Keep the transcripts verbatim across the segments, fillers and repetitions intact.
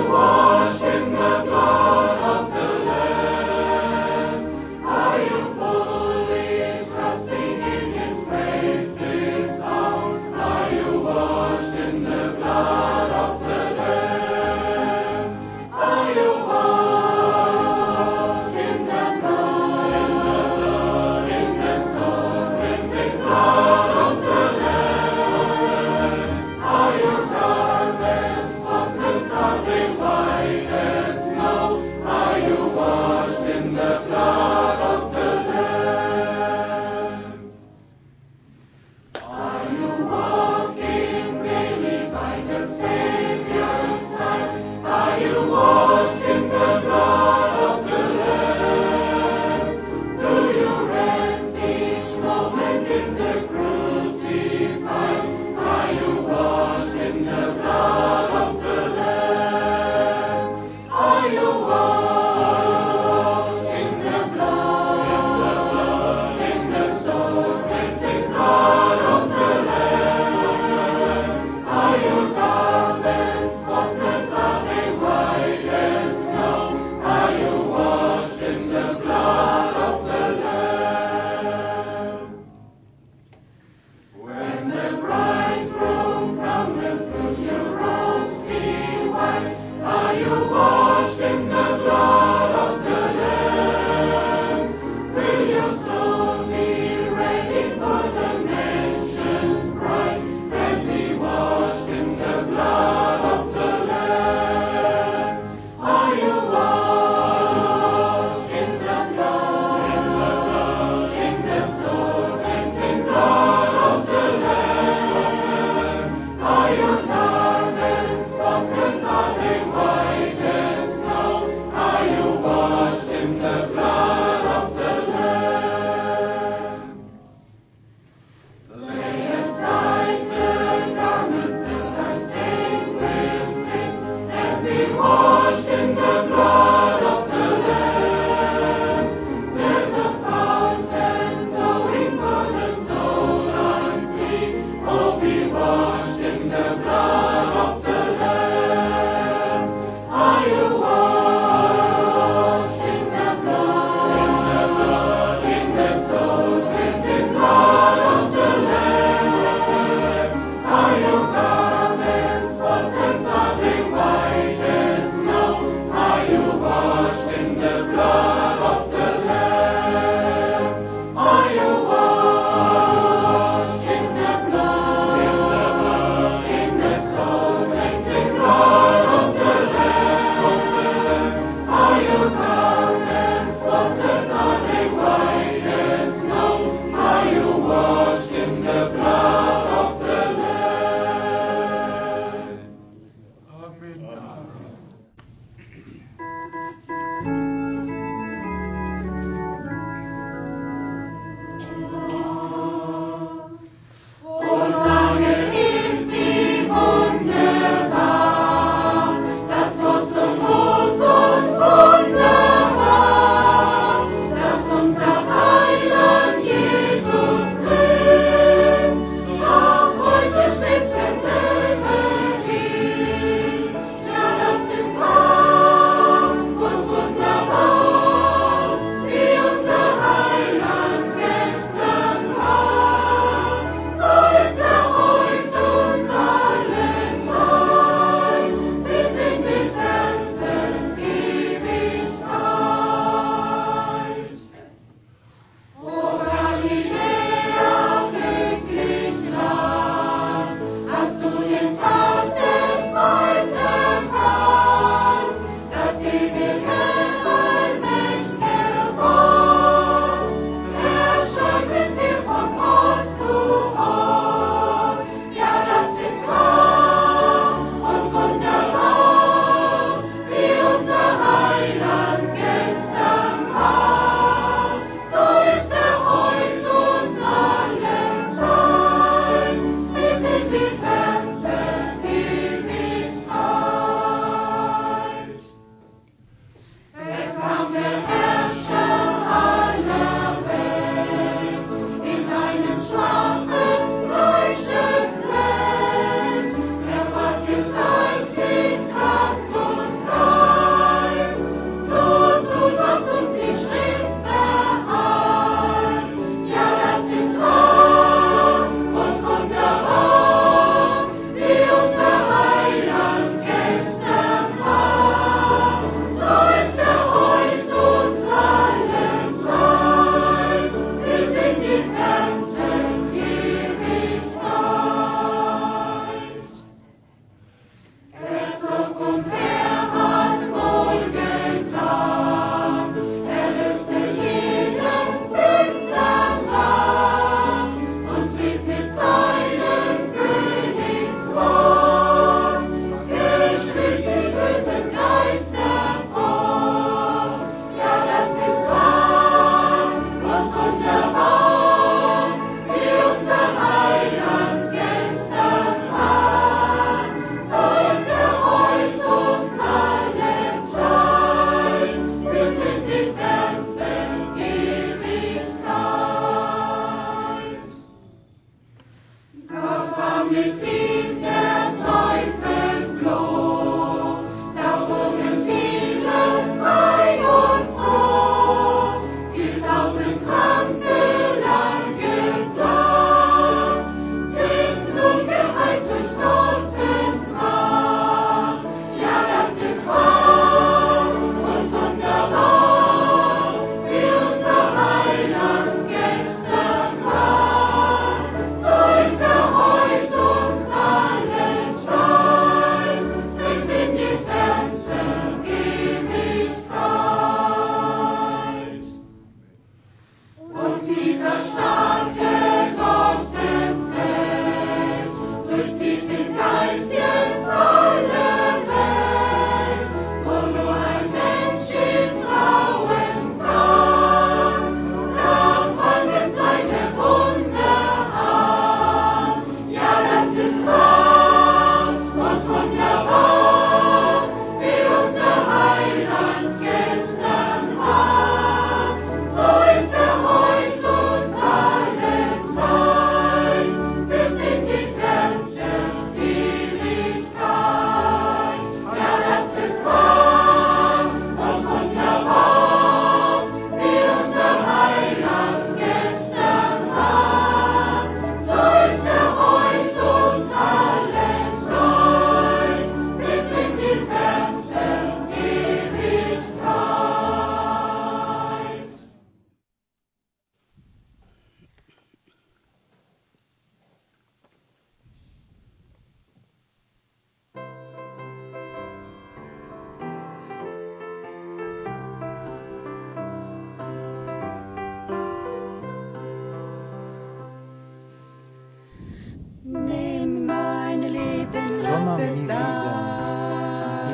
washed in the blood of the Lamb? Are you fully trusting in His grace this hour? Are you washed in the blood of the Lamb? Are you washed in the blood, in the blood, in the soul-cleansing blood of the Lamb? Are your garments spotless? Are they white?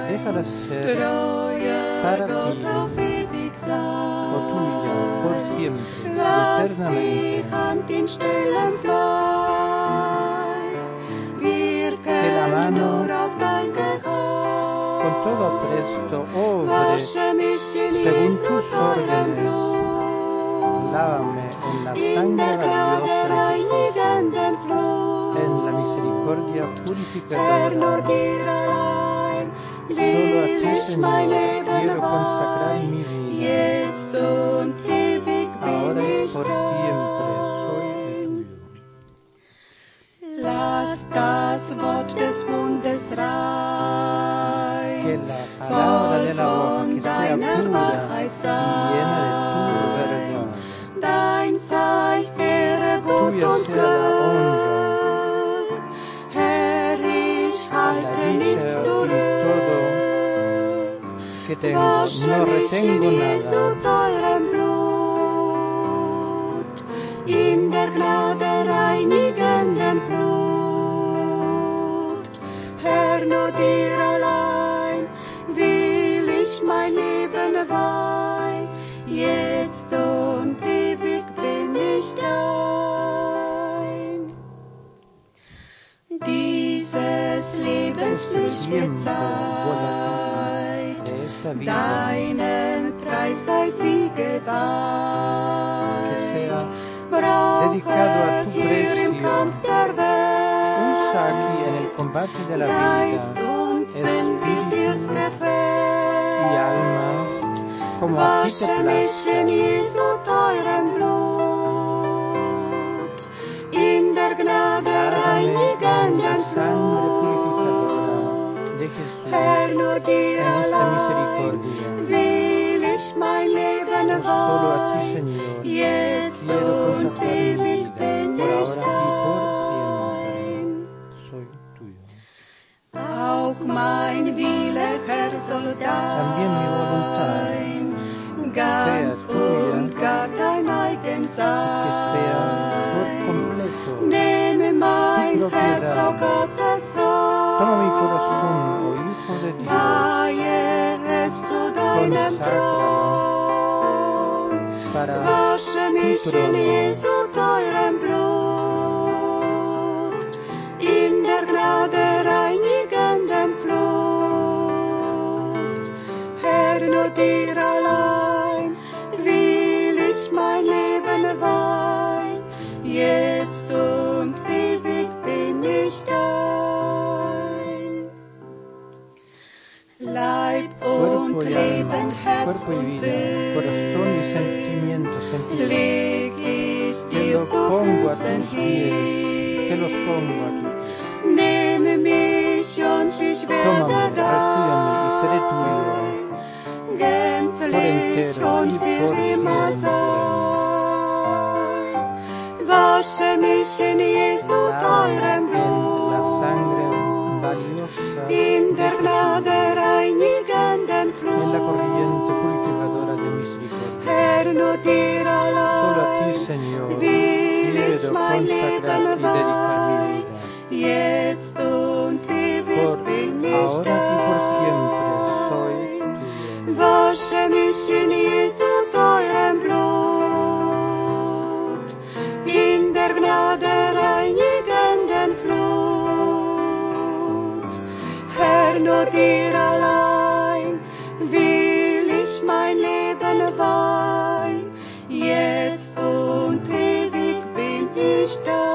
déjala ser para ti, o tuya, por siempre y eternamente. Que la mano con todo apresto obre según tus órdenes. Lávame en la sangre valiosa de Jesús, en la misericordia purificadora. Solo a ti, Señor, quiero consagrar mi vida. Ahora y por siempre soy tuyo. Que la palabra de la boca que sea pura y llena de tu verdad. Tuya sea la honra, la dicha y todo que tengo. No retengo nada. In der Gnade reinigenden Flut, Herr, nur dir allein will ich mein Leben weihen, jetzt und ewig bin ich dein. Dieses Lebensflücht wird Zeit, deinem Preis sei sie geweiht. Dedicado a tu precio, usa aquí en el combate de la vida, espíritu y alma, como a ti te plazca. Lávame en la sangre purificadora de Jesús, en esta misericordia. No solo a ti, Señor, quiero consagrar mi vida, por ahora y por siempre. Soy tuyo. También mi voluntad sea tuya y que sea por completo tu propiedad. Toma mi corazón, oh Hijo de Dios, conságralo para tu trono. In der Gnade reinigenden Flut, Herr, nur dir allein will ich mein Leben weihen, jetzt und ewig bin ich dein. Leib und Leben, Herz und Sinn, leg ich dir zu Füßen hin. Te los pongo a tus pies. Nehme mich und ich werde dein, gänzlich und für immer sein. Wasche mich in Jesu teurem Blut, in der Gnade reinigenden Flut. Herr, nur dir allein will ich mein Leben weihen, jetzt und ewig bin ich dein. Wasche mich in Jesu teurem Blut, in der Gnade reinigenden Flut. Herr, nur dir allein will ich mein Leben weihen, jetzt und ewig bin ich dein.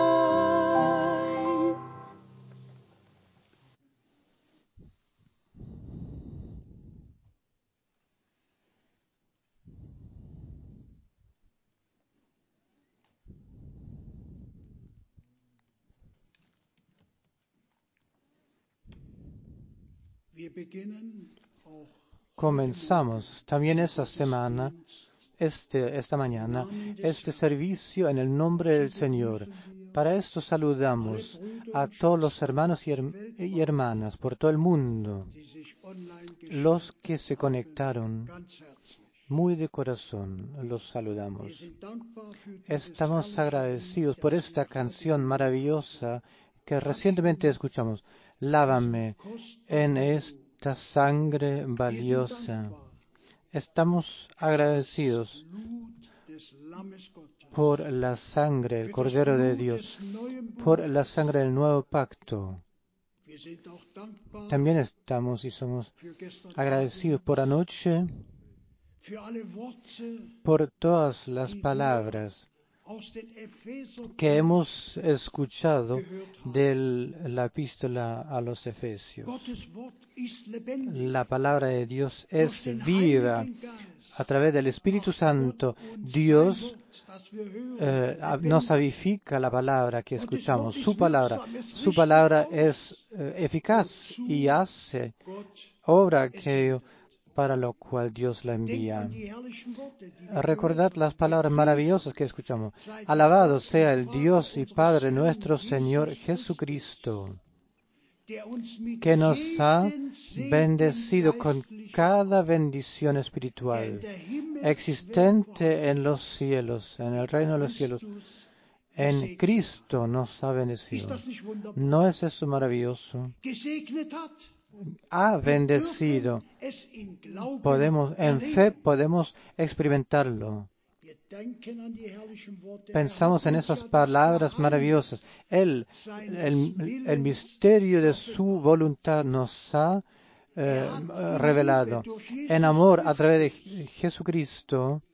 Comenzamos también esta semana, este, esta mañana, este servicio en el nombre del Señor. Para esto saludamos a todos los hermanos y, her- y hermanas por todo el mundo, los que se conectaron. Muy de corazón los saludamos. Estamos agradecidos por esta canción maravillosa que recientemente escuchamos. Lávame en esta esta sangre valiosa. Estamos agradecidos por la sangre del Cordero de Dios, por la sangre del nuevo pacto. También estamos y somos agradecidos por anoche, por todas las palabras que hemos escuchado de la epístola a los Efesios. La palabra de Dios es viva. A través del Espíritu Santo, Dios eh, nos avivifica la palabra que escuchamos. Su palabra, su palabra es eh, eficaz y hace obra aquello para lo cual Dios la envía. Recordad las palabras maravillosas que escuchamos. Alabado sea el Dios y Padre nuestro Señor Jesucristo, que nos ha bendecido con cada bendición espiritual existente en los cielos, en el reino de los cielos. En Cristo nos ha bendecido. ¿No es eso maravilloso? Ha bendecido. Podemos, en fe podemos experimentarlo. Pensamos en esas palabras maravillosas. Él, el, el misterio de su voluntad nos ha eh, revelado. En amor, a través de Jesucristo,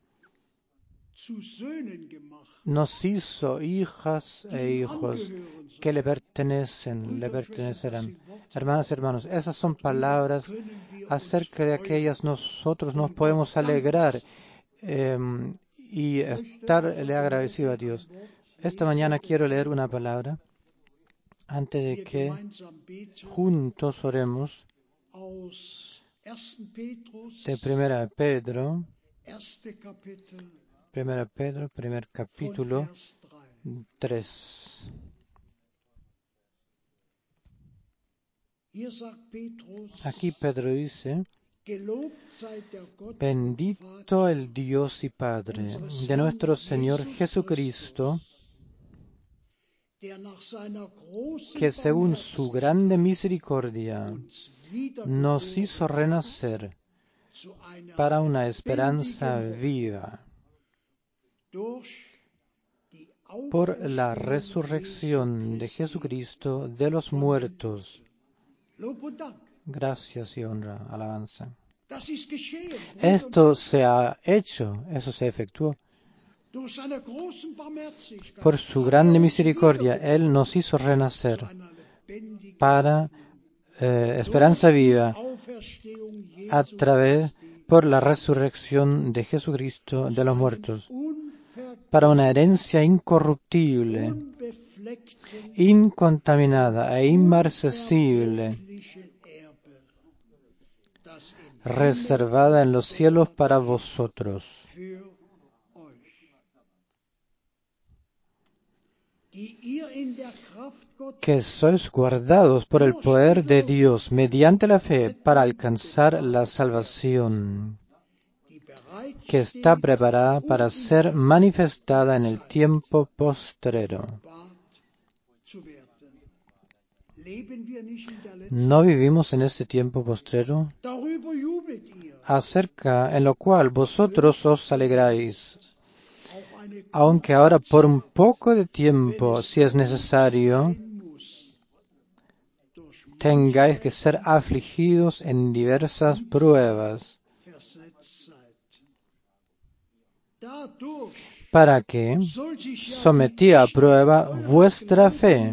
nos hizo hijas e hijos que le pertenecen, le pertenecerán. Hermanas y hermanos, esas son palabras acerca de aquellas nosotros nos podemos alegrar eh, y estarle agradecido a Dios. Esta mañana quiero leer una palabra antes de que juntos oremos de Primera de Pedro, Primera de Pedro, primer capítulo tres. Aquí Pedro dice: bendito el Dios y Padre de nuestro Señor Jesucristo, que según su grande misericordia nos hizo renacer para una esperanza viva por la resurrección de Jesucristo de los muertos. Gracias y honra, alabanza. Esto se ha hecho, eso se efectuó. Por su grande misericordia, Él nos hizo renacer para eh, esperanza viva a través, por la resurrección de Jesucristo de los muertos, para una herencia incorruptible, incontaminada e inmarcesible, reservada en los cielos para vosotros, que sois guardados por el poder de Dios mediante la fe para alcanzar la salvación, que está preparada para ser manifestada en el tiempo postrero. ¿No vivimos en este tiempo postrero? Acerca en lo cual vosotros os alegráis, aunque ahora por un poco de tiempo, si es necesario, tengáis que ser afligidos en diversas pruebas, para que, sometida a prueba, vuestra fe,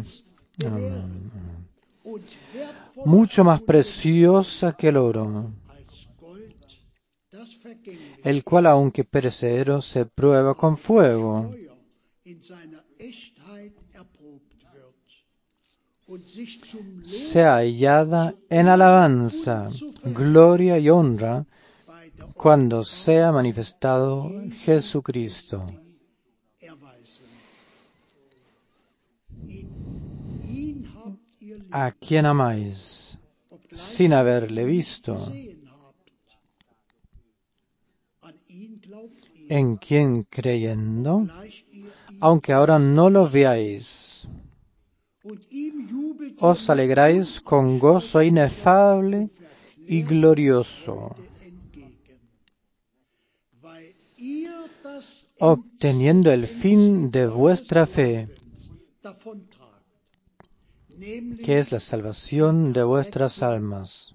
mucho más preciosa que el oro, el cual, aunque perecedero, se prueba con fuego, sea hallada en alabanza, gloria y honra cuando sea manifestado Jesucristo, a quien amáis sin haberle visto, en quien creyendo, aunque ahora no lo veáis, os alegráis con gozo inefable y glorioso, obteniendo el fin de vuestra fe, que es la salvación de vuestras almas.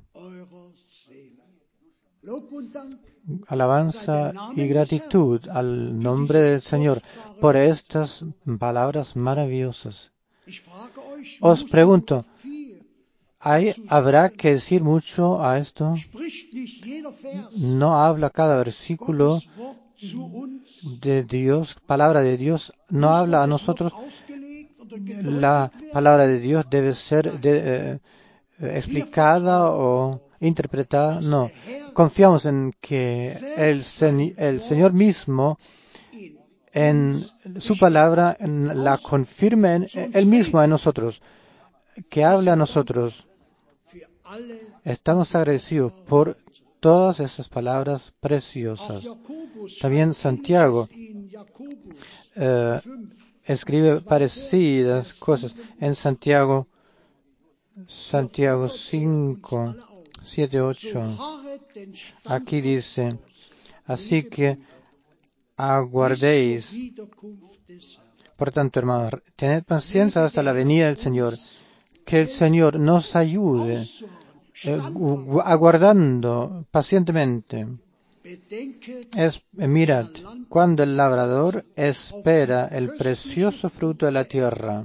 Alabanza y gratitud al nombre del Señor por estas palabras maravillosas. Os pregunto, ¿hay, ¿habrá que decir mucho a esto? ¿No habla cada versículo de Dios, palabra de Dios, no habla a nosotros? La palabra de Dios debe ser de, eh, explicada o interpretada. No, confiamos en que el, sen- el Señor mismo en su palabra en la confirme en, él mismo en nosotros, que habla a nosotros. Estamos agradecidos por todas esas palabras preciosas. También Santiago eh, escribe parecidas cosas en Santiago, Santiago cinco, siete, ocho. Aquí dice, así que aguardéis. Por tanto, hermanos, tened paciencia hasta la venida del Señor. Que el Señor nos ayude eh, aguardando pacientemente. Es, eh, mirad, cuando el labrador espera el precioso fruto de la tierra,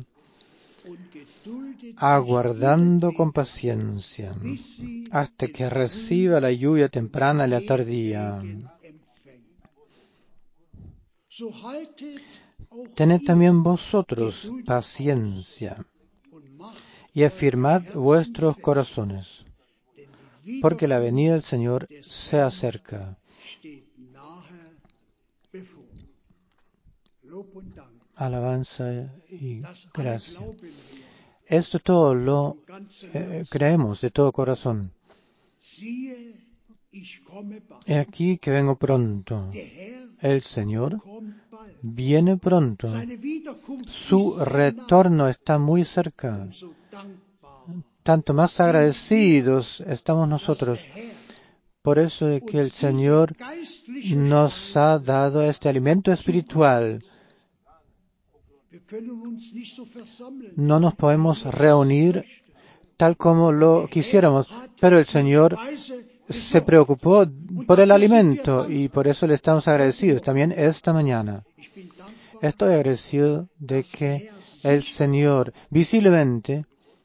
aguardando con paciencia hasta que reciba la lluvia temprana y la tardía. Tened también vosotros paciencia y afirmad vuestros corazones, porque la venida del Señor se acerca. Alabanza y gracia. Esto todo lo eh, creemos de todo corazón. He aquí que vengo pronto. El Señor viene pronto. Su retorno está muy cerca. Tanto más agradecidos estamos nosotros. Por eso es que el Señor nos ha dado este alimento espiritual. No nos podemos reunir tal como lo quisiéramos, pero el Señor se preocupó por el alimento y por eso le estamos agradecidos también esta mañana. Estoy agradecido de que el Señor visiblemente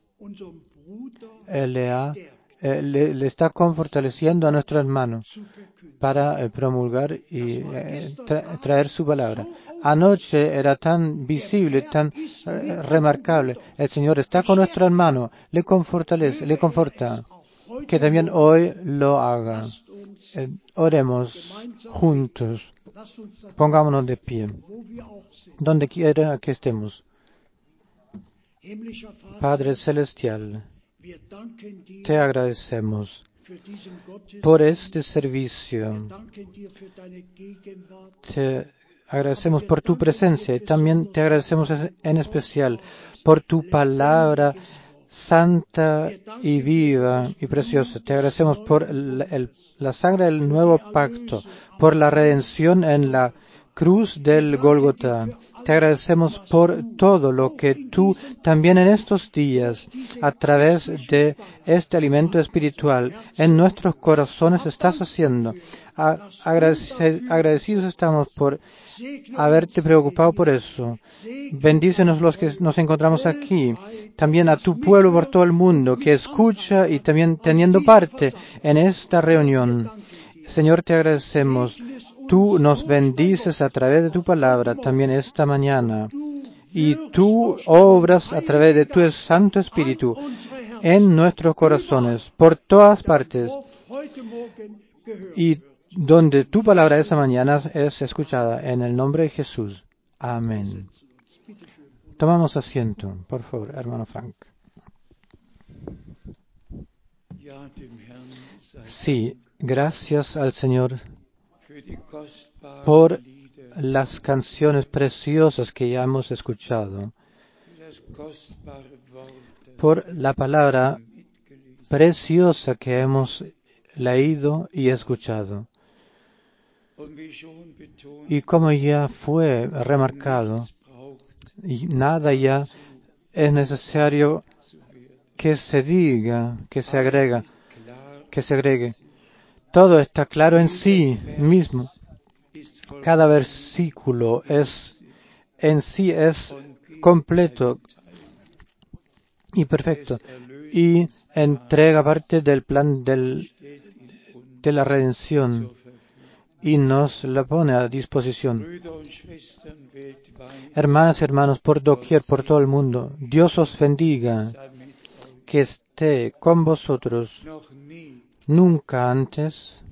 eh, le, ha, eh, le, le está fortaleciendo a nuestro hermano para eh, promulgar y eh, tra- traer su palabra. Anoche era tan visible, tan eh, remarcable. El Señor está con nuestro hermano, le confortalece, le conforta. Que también hoy lo haga. Eh, oremos juntos. Pongámonos de pie. Donde quiera que estemos. Padre Celestial, te agradecemos por este servicio. Te agradecemos por tu presencia y también te agradecemos en especial por tu palabra santa y viva y preciosa. Te agradecemos por el, el, la sangre del nuevo pacto, por la redención en la cruz del Gólgota. Te agradecemos por todo lo que tú también en estos días, a través de este alimento espiritual, en nuestros corazones estás haciendo. Agradec- agradecidos estamos por haberte preocupado por eso. Bendícenos los que nos encontramos aquí, también a tu pueblo por todo el mundo que escucha y también teniendo parte en esta reunión. Señor, te agradecemos. Tú nos bendices a través de tu palabra también esta mañana. Y tú obras a través de tu Santo Espíritu en nuestros corazones, por todas partes. Y donde tu palabra esa mañana es escuchada, en el nombre de Jesús. Amén. Tomamos asiento, por favor, hermano Frank. Sí, gracias al Señor por las canciones preciosas que ya hemos escuchado, por la palabra preciosa que hemos leído y escuchado. Y como ya fue remarcado, y nada ya es necesario que se diga, que se agrega, que se agregue. Todo está claro en sí mismo. Cada versículo es en sí es completo y perfecto y entrega parte del plan del, de la redención y nos la pone a disposición. Hermanas y hermanos, por doquier, por todo el mundo, Dios os bendiga, que esté con vosotros. Nunca antes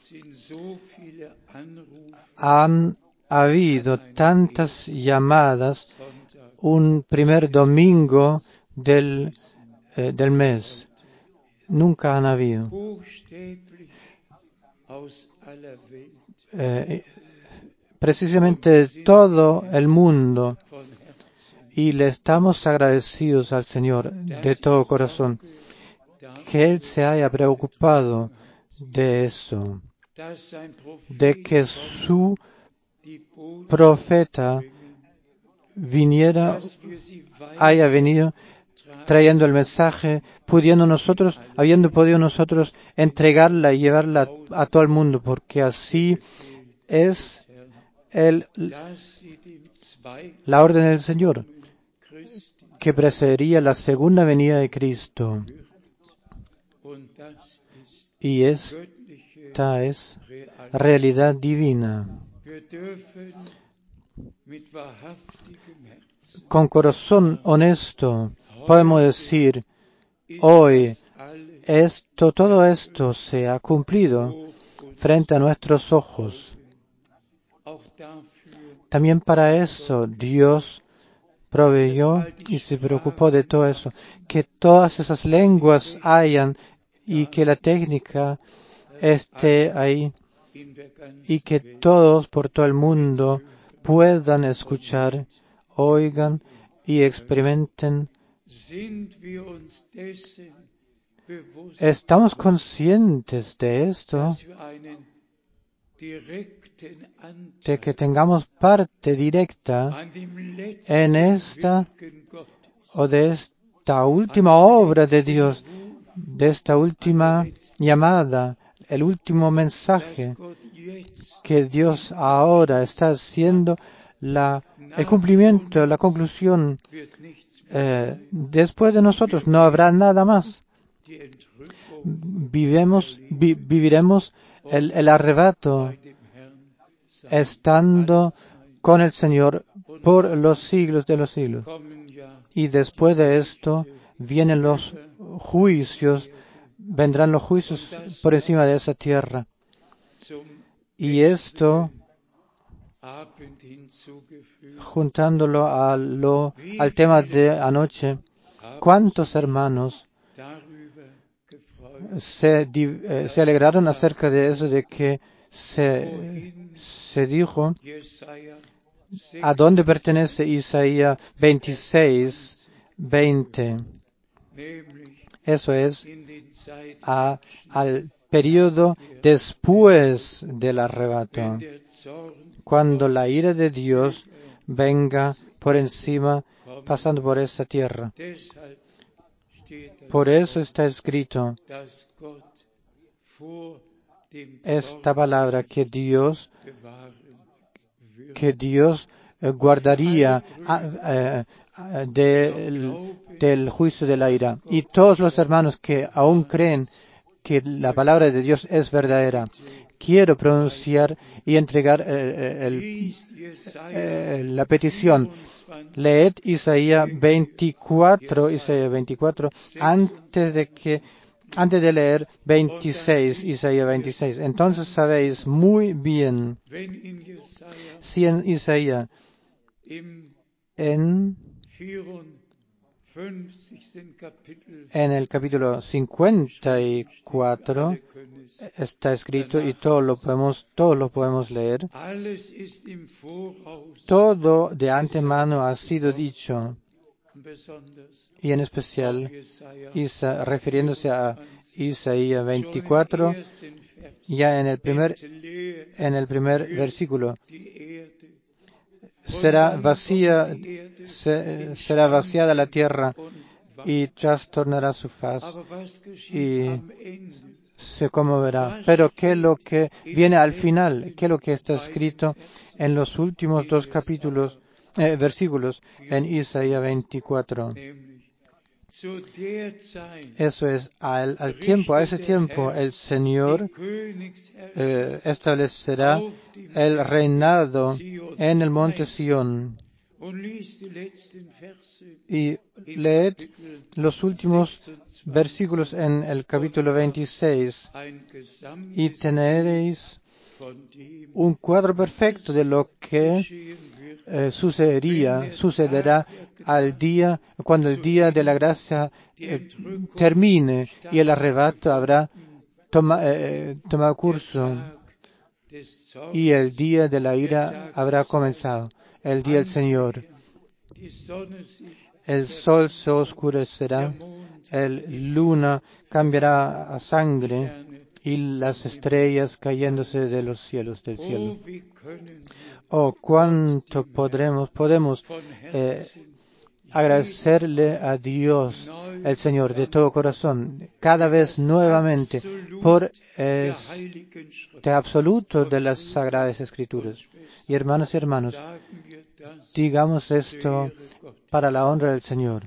han habido tantas llamadas un primer domingo del, eh, del mes. Nunca han habido. Eh, precisamente todo el mundo, y le estamos agradecidos al Señor de todo corazón que Él se haya preocupado de eso, de que su profeta viniera, haya venido trayendo el mensaje, pudiendo nosotros, habiendo podido nosotros entregarla y llevarla a, a todo el mundo, porque así es el, la orden del Señor, que precedería la segunda venida de Cristo. Y esta es realidad divina. Con corazón honesto podemos decir, hoy esto, todo esto se ha cumplido frente a nuestros ojos. También para eso Dios proveyó y se preocupó de todo eso, que todas esas lenguas hayan y que la técnica esté ahí y que todos por todo el mundo puedan escuchar, oigan y experimenten. ¿Estamos conscientes de esto? De que tengamos parte directa en esta o de esta última obra de Dios, de esta última llamada, el último mensaje que Dios ahora está haciendo, la, el cumplimiento, la conclusión. Eh, después de nosotros no habrá nada más. Vivemos, vi, viviremos el, el arrebato estando con el Señor por los siglos de los siglos. Y después de esto vienen los juicios, vendrán los juicios por encima de esa tierra. Y esto, juntándolo a lo, al tema de anoche, ¿cuántos hermanos se, eh, se alegraron acerca de eso, de que se, se dijo a dónde pertenece Isaías veintiséis, veinte? Eso es a, al periodo después del arrebato, cuando la ira de Dios venga por encima, pasando por esa tierra. Por eso está escrito esta palabra, que Dios, que Dios guardaría eh, del, del juicio de la ira. Y todos los hermanos que aún creen que la palabra de Dios es verdadera, quiero pronunciar y entregar eh, el, eh, la petición. Leed Isaías veinticuatro, Isaías veinticuatro, antes de que, antes de leer veintiséis, Isaías veintiséis. Entonces sabéis muy bien, si en Isaías, en, en el capítulo cincuenta y cuatro está escrito, y todo lo podemos, todo lo podemos leer. Todo de antemano ha sido dicho, y en especial Isa, refiriéndose a Isaías veinticuatro, ya en el primer, en el primer versículo, será vacía, se, será vaciada la tierra y trastornará su faz y se conmoverá. Pero ¿qué es lo que viene al final? ¿Qué es lo que está escrito en los últimos dos capítulos, eh, versículos en Isaías veinticuatro? Eso es, al, al tiempo, a ese tiempo, el Señor eh, establecerá el reinado en el monte Sión. Y leed los últimos versículos en el capítulo veintiséis y tenéis un cuadro perfecto de lo que eh, sucedería, sucederá al día, cuando el día de la gracia eh, termine y el arrebato habrá toma, eh, tomado curso y el día de la ira habrá comenzado, el día del Señor. El sol se oscurecerá, el luna cambiará a sangre y las estrellas cayéndose de los cielos del cielo. Oh, cuánto podremos, podemos eh, agradecerle a Dios, el Señor, de todo corazón, cada vez nuevamente, por este absoluto de las Sagradas Escrituras. Y hermanas y hermanos, digamos esto para la honra del Señor.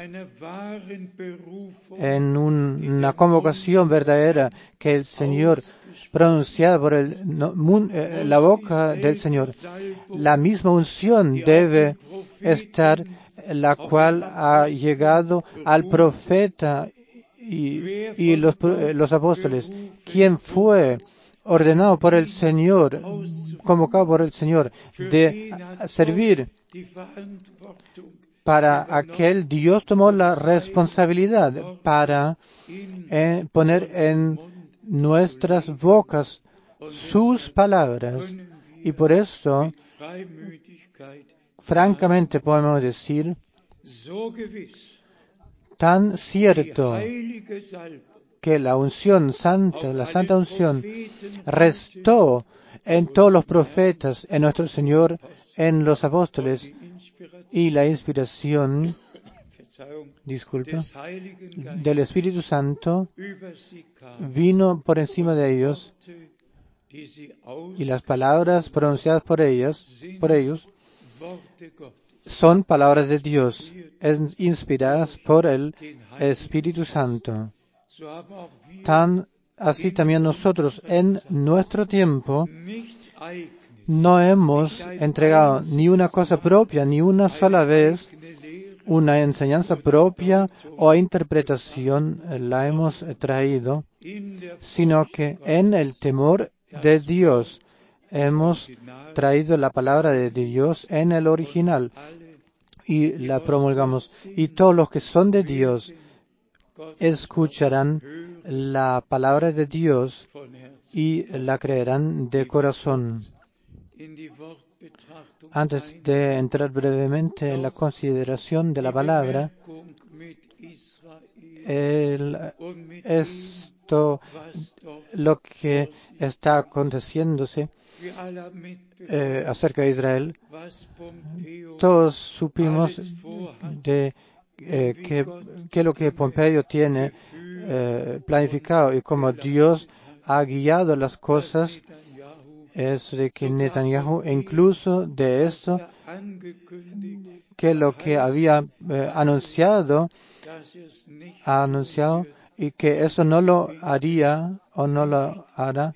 En un, una convocación verdadera que el Señor, pronunciada por el, no, mun, eh, la boca del Señor, la misma unción debe estar, la cual ha llegado al profeta y, y los, los apóstoles. ¿Quién fue ordenado por el Señor, convocado por el Señor, de servir? Para aquel Dios tomó la responsabilidad para eh, poner en nuestras bocas sus palabras. Y por eso, francamente podemos decir, tan cierto que la unción santa, la santa unción, restó en todos los profetas, en nuestro Señor, en los apóstoles, y la inspiración, disculpa, del Espíritu Santo vino por encima de ellos, y las palabras pronunciadas por ellas, por ellos, son palabras de Dios, inspiradas por el Espíritu Santo. Tan así también nosotros en nuestro tiempo no hemos entregado ni una cosa propia, ni una sola vez una enseñanza propia o interpretación la hemos traído, sino que en el temor de Dios hemos traído la palabra de Dios en el original y la promulgamos. Y todos los que son de Dios escucharán la palabra de Dios y la creerán de corazón. Antes de entrar brevemente en la consideración de la palabra, el, esto, lo que está aconteciéndose eh, acerca de Israel, todos supimos de eh, que, que lo que Pompeyo tiene eh, planificado y cómo Dios ha guiado las cosas. Es de que Netanyahu, incluso de esto, que lo que había eh, anunciado, ha anunciado, y que eso no lo haría o no lo hará,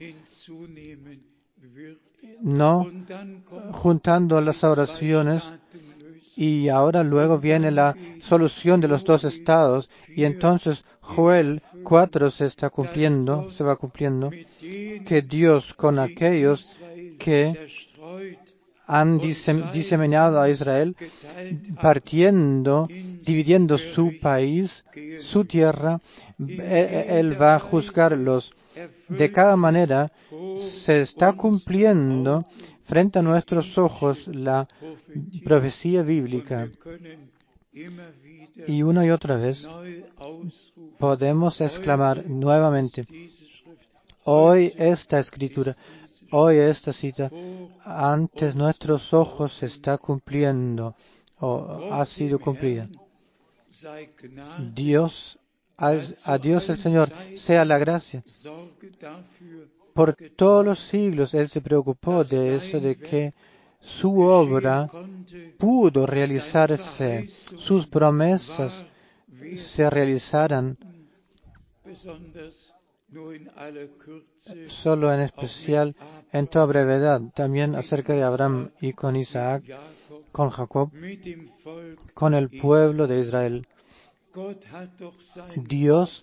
no juntando las oraciones. Y ahora luego viene la solución de los dos estados, y entonces Joel cuatro se está cumpliendo, se va cumpliendo, que Dios con aquellos que han diseminado a Israel, partiendo, dividiendo su país, su tierra, Él va a juzgarlos. De cada manera se está cumpliendo frente a nuestros ojos la profecía bíblica. Y una y otra vez podemos exclamar nuevamente, hoy esta escritura, hoy esta cita, ante nuestros ojos se está cumpliendo o ha sido cumplida. Dios, a Dios el Señor, sea la gracia. Por todos los siglos Él se preocupó de eso, de que su obra pudo realizarse, sus promesas se realizaran, solo en especial, en toda brevedad, también acerca de Abraham y con Isaac, con Jacob, con el pueblo de Israel. Dios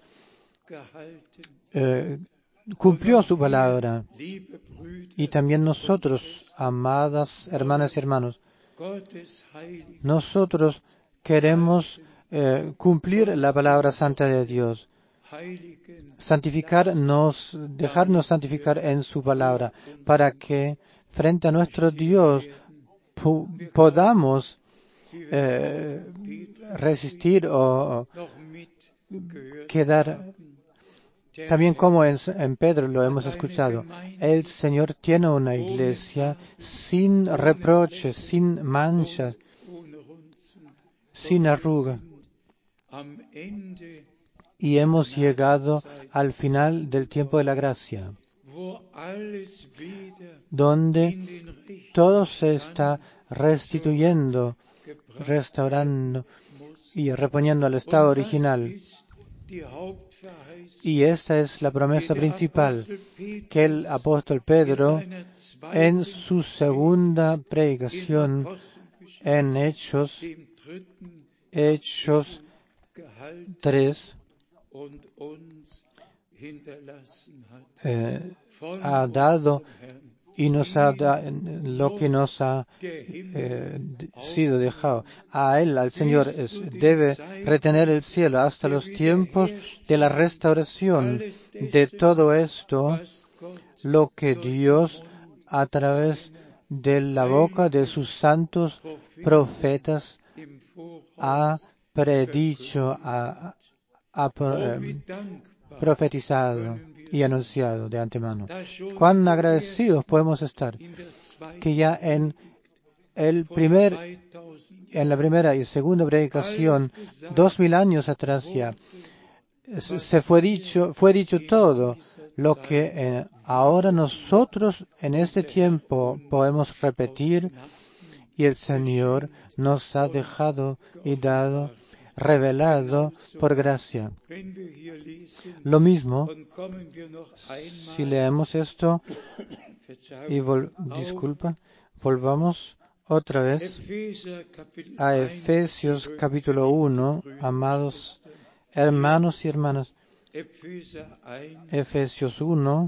eh, cumplió su palabra. Y también nosotros, amadas hermanas y hermanos, nosotros queremos eh, cumplir la palabra santa de Dios, santificarnos, dejarnos santificar en su palabra, para que frente a nuestro Dios po- podamos eh, resistir o quedar. También como en, en Pedro lo hemos escuchado, el Señor tiene una iglesia sin reproches, sin manchas, sin arruga. Y hemos llegado al final del tiempo de la gracia, donde todo se está restituyendo, restaurando y reponiendo al estado original. Y esta es la promesa principal que el apóstol Pedro, en su segunda predicación en Hechos, Hechos tres, eh, ha dado y nos ha dado lo que nos ha eh, sido dejado. A Él, al Señor, es, debe retener el cielo hasta los tiempos de la restauración de todo esto, lo que Dios, a través de la boca de sus santos profetas, ha predicho, ha, ha eh, profetizado y anunciado de antemano. Cuán agradecidos podemos estar que ya en el primer, en la primera y segunda predicación, dos mil años atrás ya, se fue dicho, fue dicho todo lo que eh, ahora nosotros en este tiempo podemos repetir, y el Señor nos ha dejado y dado, revelado por gracia. Lo mismo, si leemos esto, y vol- disculpa, volvamos otra vez a Efesios capítulo uno, amados hermanos y hermanas. Efesios uno,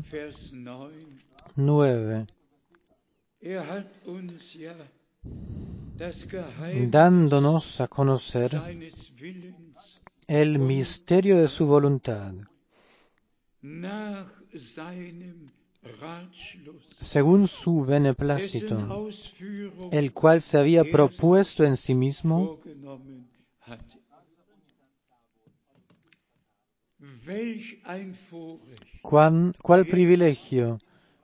nueve. Dándonos a conocer el misterio de su voluntad, según su beneplácito, el cual se había propuesto en sí mismo ¿Cuán, cuál privilegio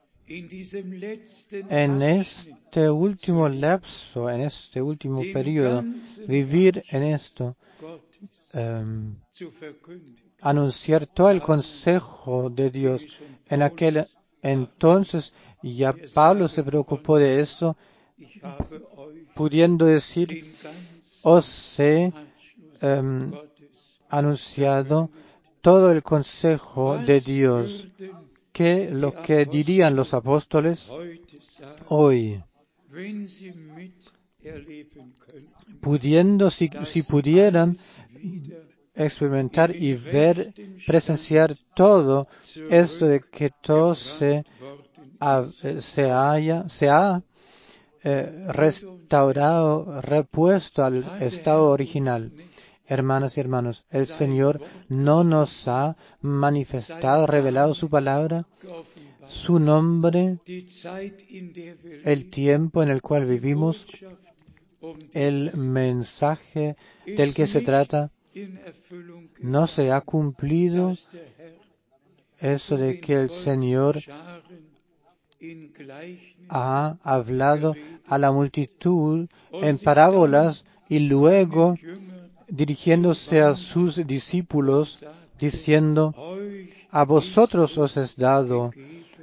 en este último lapso, en este último periodo, vivir en esto, um, anunciar todo el consejo de Dios. En aquel entonces ya Pablo se preocupó de esto, pudiendo decir, os he um, anunciado todo el consejo de Dios. ¿Qué lo que dirían los apóstoles hoy? Pudiendo, si, si pudieran experimentar y ver, presenciar todo esto de que todo se, ha, se haya, se ha eh, restaurado, repuesto al estado original. Hermanas y hermanos, el Señor no nos ha manifestado, revelado su palabra, su nombre, el tiempo en el cual vivimos, el mensaje del que se trata no se ha cumplido, eso de que el Señor ha hablado a la multitud en parábolas y luego dirigiéndose a sus discípulos diciendo: a vosotros os es dado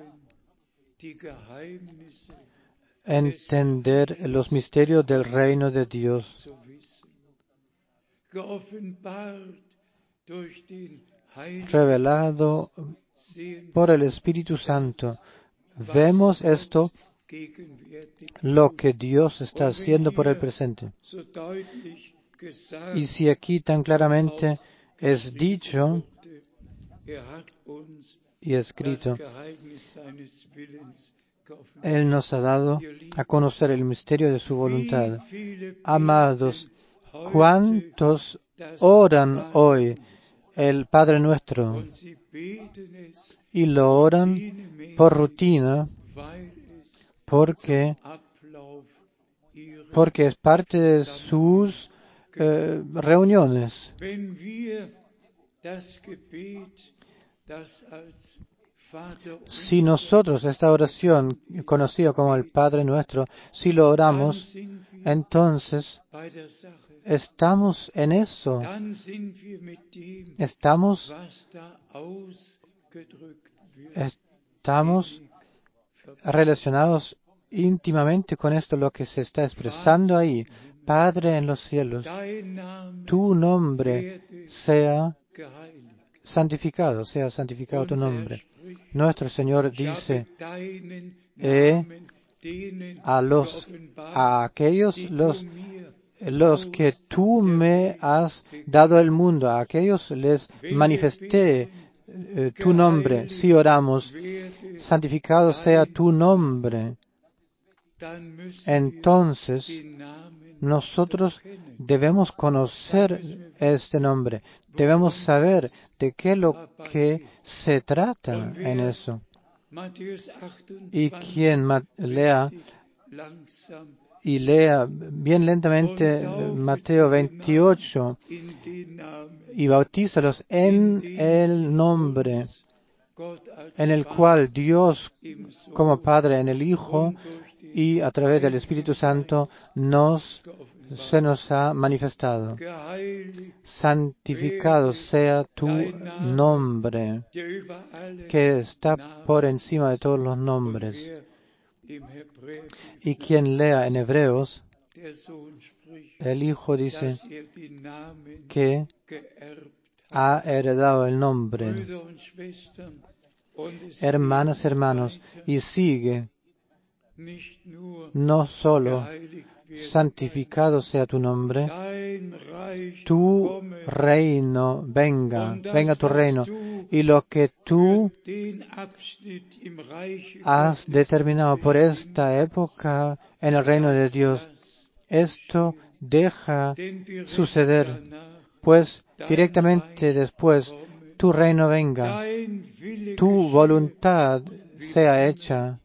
entender los misterios del reino de Dios. Revelado por el Espíritu Santo. Vemos esto, lo que Dios está haciendo por el presente. Y si aquí tan claramente es dicho y escrito, Él nos ha dado a conocer el misterio de su voluntad. Amados, ¿cuántos oran hoy el Padre Nuestro? Y lo oran por rutina, porque, porque es parte de sus eh, reuniones. Si nosotros esta oración, conocida como el Padre Nuestro, si lo oramos, entonces estamos en eso. Estamos, estamos relacionados íntimamente con esto, lo que se está expresando ahí. Padre en los cielos, tu nombre sea santificado, sea santificado tu nombre. Nuestro Señor dice, eh, a los, a aquellos los, los que tú me has dado el mundo, a aquellos les manifesté eh, tu nombre. Si oramos, santificado sea tu nombre, entonces nosotros debemos conocer este nombre, debemos saber de qué es lo que se trata en eso. Y quien lea y lea bien lentamente Mateo veintiocho y bautízalos en el nombre en el cual Dios como Padre en el Hijo y a través del Espíritu Santo nos se nos ha manifestado. Santificado sea tu nombre, que está por encima de todos los nombres. Y quien lea en Hebreos, el Hijo dice que ha heredado el nombre. Hermanas, hermanos, y sigue, no solo santificado sea tu nombre, tu reino venga, venga tu reino, y lo que tú has determinado por esta época en el reino de Dios, esto deja suceder, pues directamente después tu reino venga, tu voluntad sea hecha,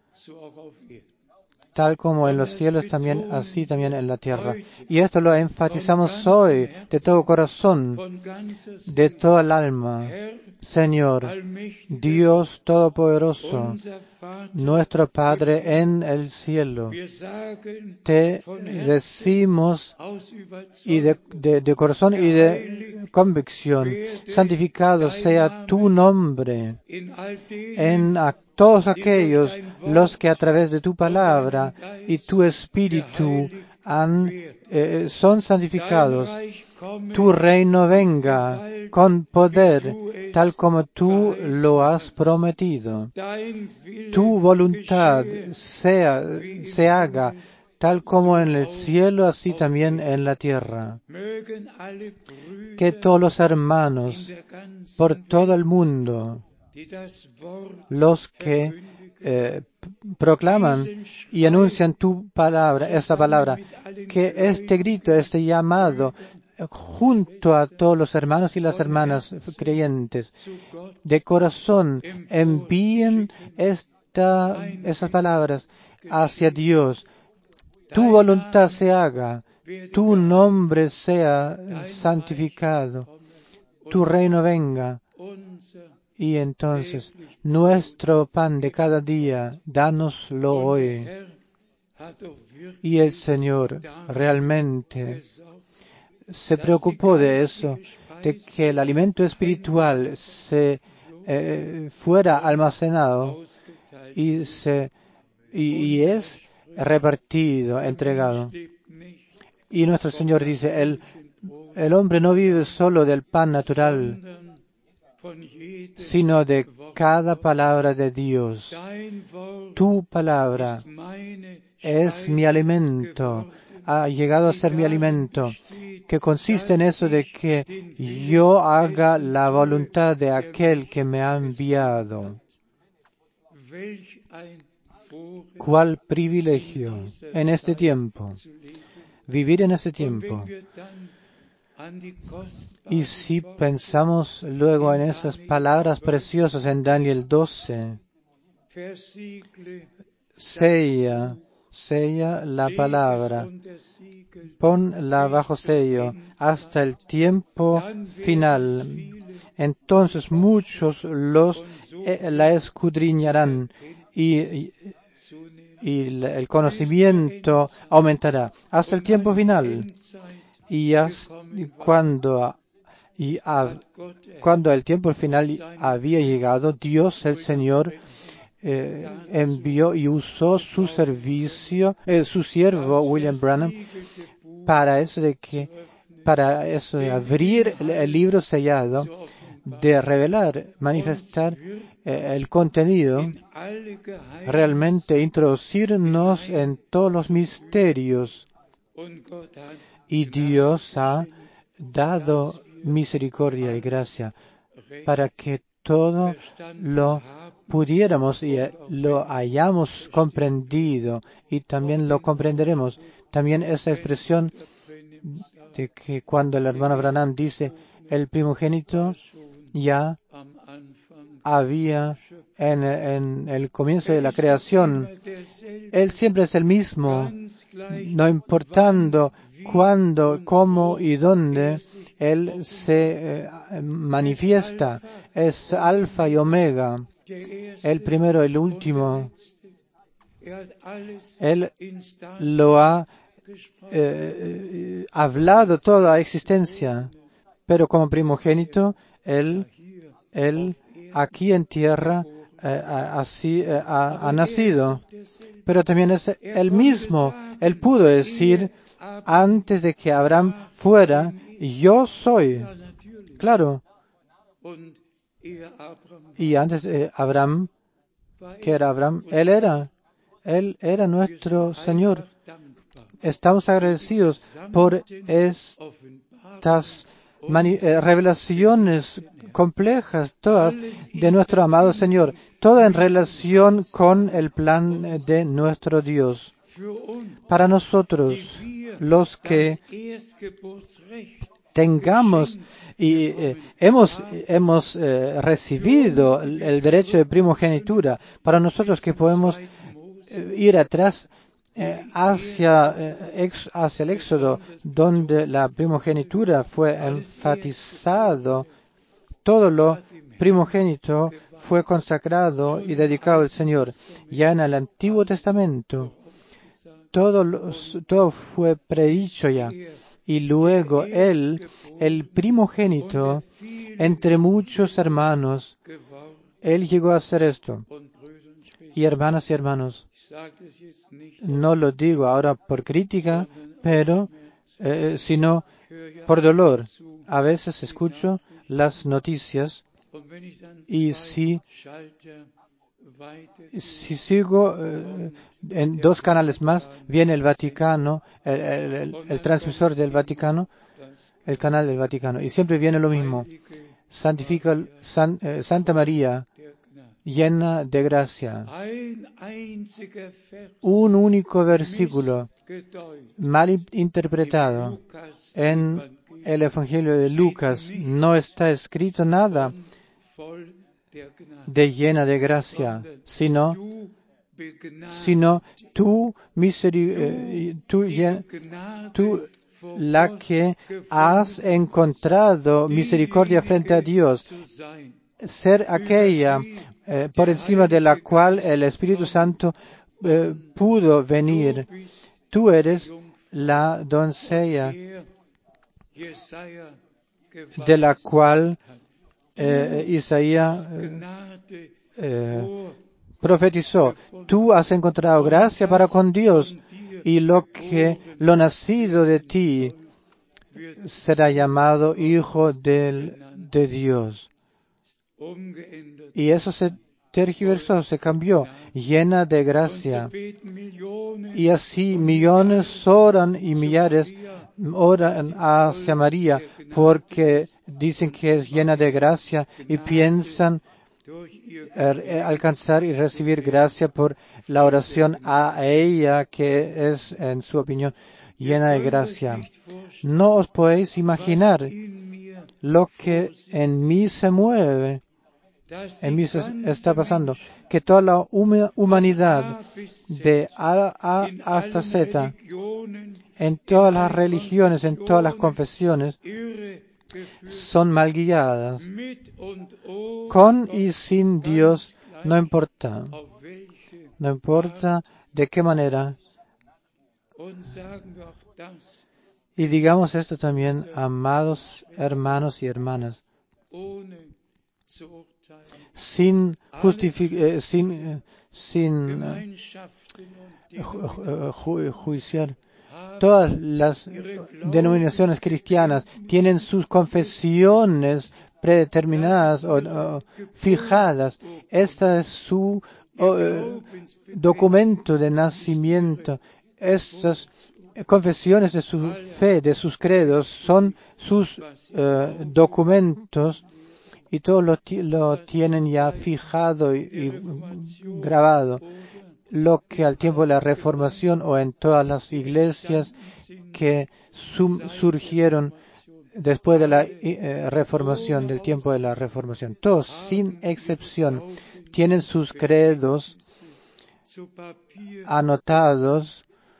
tal como en los cielos, también así también en la tierra. Y esto lo enfatizamos hoy de todo corazón, de toda el alma. Señor, Dios Todopoderoso, nuestro Padre en el cielo, te decimos y de, de, de corazón y de convicción, santificado sea tu nombre en a todos aquellos los que a través de tu palabra y tu espíritu han, eh, son santificados. Tu reino venga con poder, tal como tú lo has prometido. Tu voluntad sea, se haga tal como en el cielo, así también en la tierra. Que todos los hermanos por todo el mundo, los que eh, proclaman y anuncian tu palabra, esta palabra, que este grito, este llamado, junto a todos los hermanos y las hermanas creyentes, de corazón, envíen esta, esas palabras hacia Dios tu voluntad se haga, tu nombre sea santificado, tu reino venga. Y entonces, nuestro pan de cada día, dánoslo hoy. Y el Señor realmente se preocupó de eso, de que el alimento espiritual se eh, fuera almacenado y, se, y, y es repartido, entregado. Y nuestro Señor dice, el, el hombre no vive solo del pan natural, sino de cada palabra de Dios. Tu palabra es mi alimento, ha llegado a ser mi alimento, que consiste en eso de que yo haga la voluntad de aquel que me ha enviado. ¿Cuál privilegio en este tiempo? Vivir en ese tiempo. Y si pensamos luego en esas palabras preciosas en Daniel doce, sella, sella la palabra, ponla bajo sello hasta el tiempo final. Entonces muchos los eh, la escudriñarán y, y, y el conocimiento aumentará hasta el tiempo final. Y as, cuando, y a, cuando el tiempo final había llegado, Dios el Señor eh, envió y usó su servicio, eh, su siervo William Branham, para eso de que, para eso de abrir el, el libro sellado, de revelar, manifestar eh, el contenido, realmente introducirnos en todos los misterios. Y Dios ha dado misericordia y gracia para que todo lo pudiéramos y lo hayamos comprendido y también lo comprenderemos. También esa expresión de que cuando el hermano Branham dice el primogénito ya había en, en el comienzo de la creación, Él siempre es el mismo, no importando cuándo, cómo y dónde Él se eh, manifiesta. Es alfa y omega, el primero y el último. Él lo ha eh, hablado toda la existencia, pero como primogénito, Él, él aquí en tierra eh, así eh, ha, ha nacido. Pero también es el mismo. Él pudo decir antes de que Abraham fuera, yo soy. Claro. Y antes de Abraham, ¿qué era Abraham? Él era. Él era nuestro Señor. Estamos agradecidos por estas mani- eh, revelaciones complejas, todas de nuestro amado Señor, toda en relación con el plan de nuestro Dios. Para nosotros, los que tengamos y eh, hemos hemos eh, recibido el, el derecho de primogenitura, para nosotros que podemos eh, ir atrás eh, hacia eh, ex, hacia el Éxodo, donde la primogenitura fue enfatizado, todo lo primogénito fue consagrado y dedicado al Señor. Ya en el Antiguo Testamento todo, los, todo fue predicho ya. Y luego él, el primogénito, entre muchos hermanos, él llegó a hacer esto. Y hermanas y hermanos, no lo digo ahora por crítica, pero eh, sino por dolor. A veces escucho las noticias y si Si sigo eh, en dos canales más, viene el Vaticano, el, el, el, el transmisor del Vaticano, el canal del Vaticano, y siempre viene lo mismo. Santifica San, eh, Santa María, llena de gracia. Un único versículo mal interpretado en el Evangelio de Lucas. No está escrito nada de llena de gracia, sino sino tú, miseri eh, tú, ya, tú la que has encontrado misericordia frente a Dios, ser aquella eh, por encima de la cual el Espíritu Santo eh, pudo venir. Tú eres la doncella de la cual eh, Isaías eh, eh, profetizó. Tú has encontrado gracia para con Dios, y lo que lo nacido de ti será llamado Hijo del, de Dios. Y eso se tergiversó, se cambió, llena de gracia. Y así millones oran y millares oran hacia María porque dicen que es llena de gracia y piensan eh, alcanzar y recibir gracia por la oración a ella, que es, en su opinión, llena de gracia. No os podéis imaginar lo que en mí se mueve, en mí se está pasando, que toda la humanidad de A, A hasta Z, en todas las religiones, en todas las confesiones, son mal guiadas. Con y sin Dios, no importa, no importa de qué manera. Y digamos esto también, amados hermanos y hermanas, sin justific eh, sin, eh, sin eh, ju ju juiciar. Todas las denominaciones cristianas tienen sus confesiones predeterminadas o, o fijadas. Este es su o, eh, documento de nacimiento. Estas confesiones de su fe, de sus credos, son sus eh, documentos, y todos lo, lo tienen ya fijado y, y grabado. Lo que al tiempo de la Reformación o en todas las iglesias que sum, surgieron después de la eh, Reformación, del tiempo de la Reformación, todos sin excepción tienen sus credos anotados,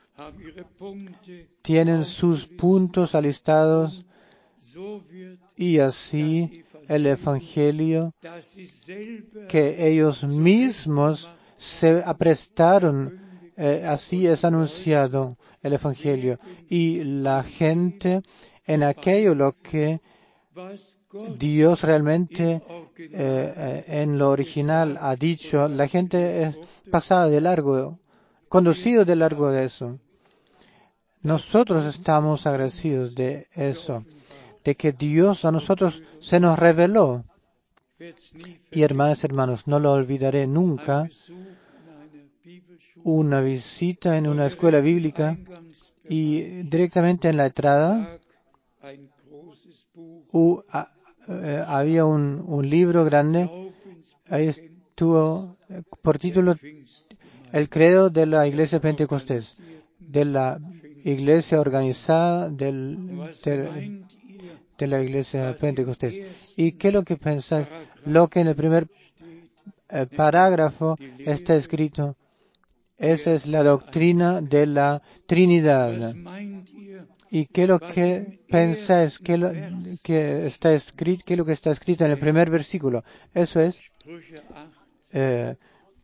tienen sus puntos alistados, y así el Evangelio que ellos mismos se aprestaron, eh, así es anunciado el Evangelio. Y la gente, en aquello lo que Dios realmente eh, en lo original ha dicho, la gente es pasada de largo, conducido de largo de eso. Nosotros estamos agradecidos de eso, de que Dios a nosotros se nos reveló. Y hermanas y hermanos, no lo olvidaré nunca, una visita en una escuela bíblica, y directamente en la entrada uh, a, eh, había un, un libro grande. Ahí estuvo por título El credo de la Iglesia Pentecostés, de la iglesia organizada del, del, de la Iglesia Pentecostés. ¿Y qué es lo que pensáis? Lo que en el primer eh, parágrafo está escrito, esa es la doctrina de la Trinidad. ¿Y qué es lo que pensáis? ¿Qué, lo, que está escrito, ¿Qué es lo que está escrito en el primer versículo? Eso es, eh,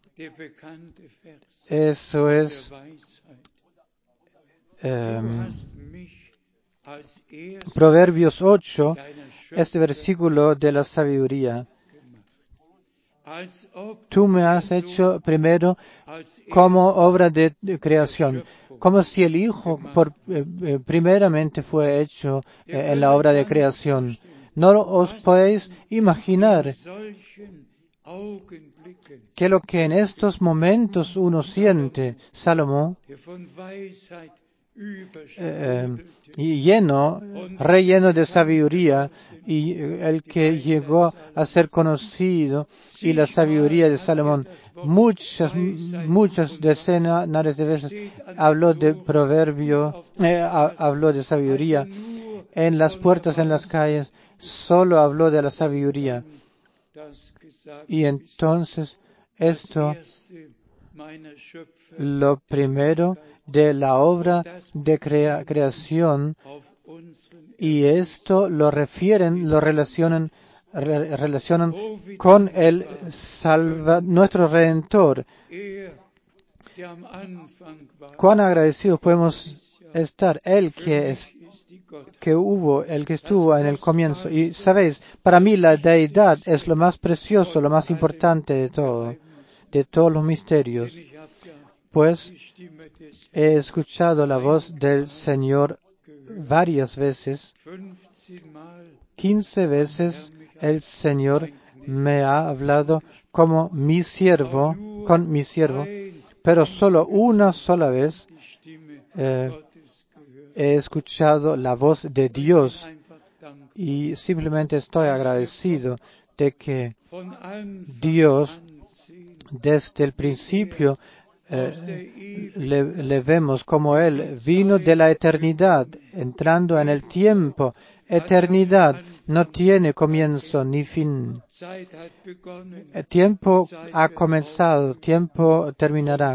eso es, eh, Proverbios ocho, este versículo de la sabiduría. Tú me has hecho primero como obra de creación, como si el Hijo por, eh, primeramente fue hecho eh, en la obra de creación. No os podéis imaginar que lo que en estos momentos uno siente, Salomón, eh, y lleno, relleno de sabiduría, y el que llegó a ser conocido, y la sabiduría de Salomón, muchas, muchas decenas de veces habló de proverbio, eh, habló de sabiduría. En las puertas, en las calles, solo habló de la sabiduría. Y entonces esto lo primero de la obra de crea- creación, y esto lo refieren, lo relacionan, re- relacionan con el salva, nuestro Redentor. Cuán agradecidos podemos estar, Él que es, que hubo, el que estuvo en el comienzo. Y sabéis, para mí la deidad es lo más precioso, lo más importante de todo, de todos los misterios, pues he escuchado la voz del Señor varias veces. Quince veces el Señor me ha hablado como mi siervo, con mi siervo, pero solo una sola vez eh, he escuchado la voz de Dios, y simplemente estoy agradecido de que Dios desde el principio eh, le, le vemos como Él vino de la eternidad, entrando en el tiempo. Eternidad no tiene comienzo ni fin. El tiempo ha comenzado, tiempo terminará.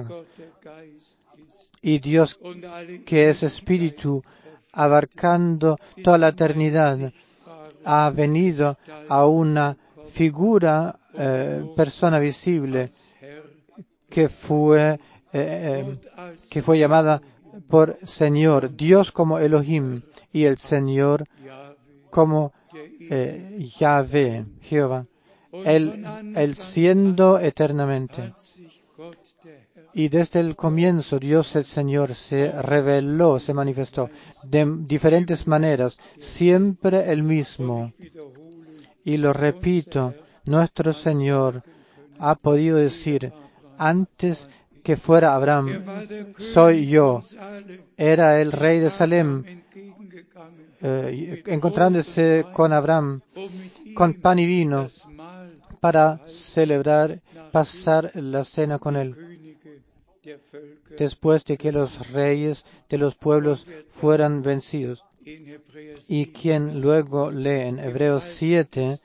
Y Dios, que es Espíritu, abarcando toda la eternidad, ha venido a una figura, eh, persona visible, que fue, eh, eh, que fue llamada por Señor, Dios como Elohim, y el Señor como eh, Yahvé, Jehová, él, él siendo eternamente. Y desde el comienzo Dios el Señor se reveló, se manifestó de diferentes maneras, siempre el mismo. Y lo repito, nuestro Señor ha podido decir, antes que fuera Abraham, soy yo. Era el rey de Salem, eh, encontrándose con Abraham, con pan y vino, para celebrar, pasar la cena con él, después de que los reyes de los pueblos fueran vencidos. Y quien luego lee en Hebreos siete,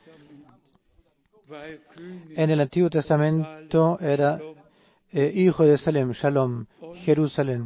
en el Antiguo Testamento era eh, hijo de Salem, Shalom, Jerusalén.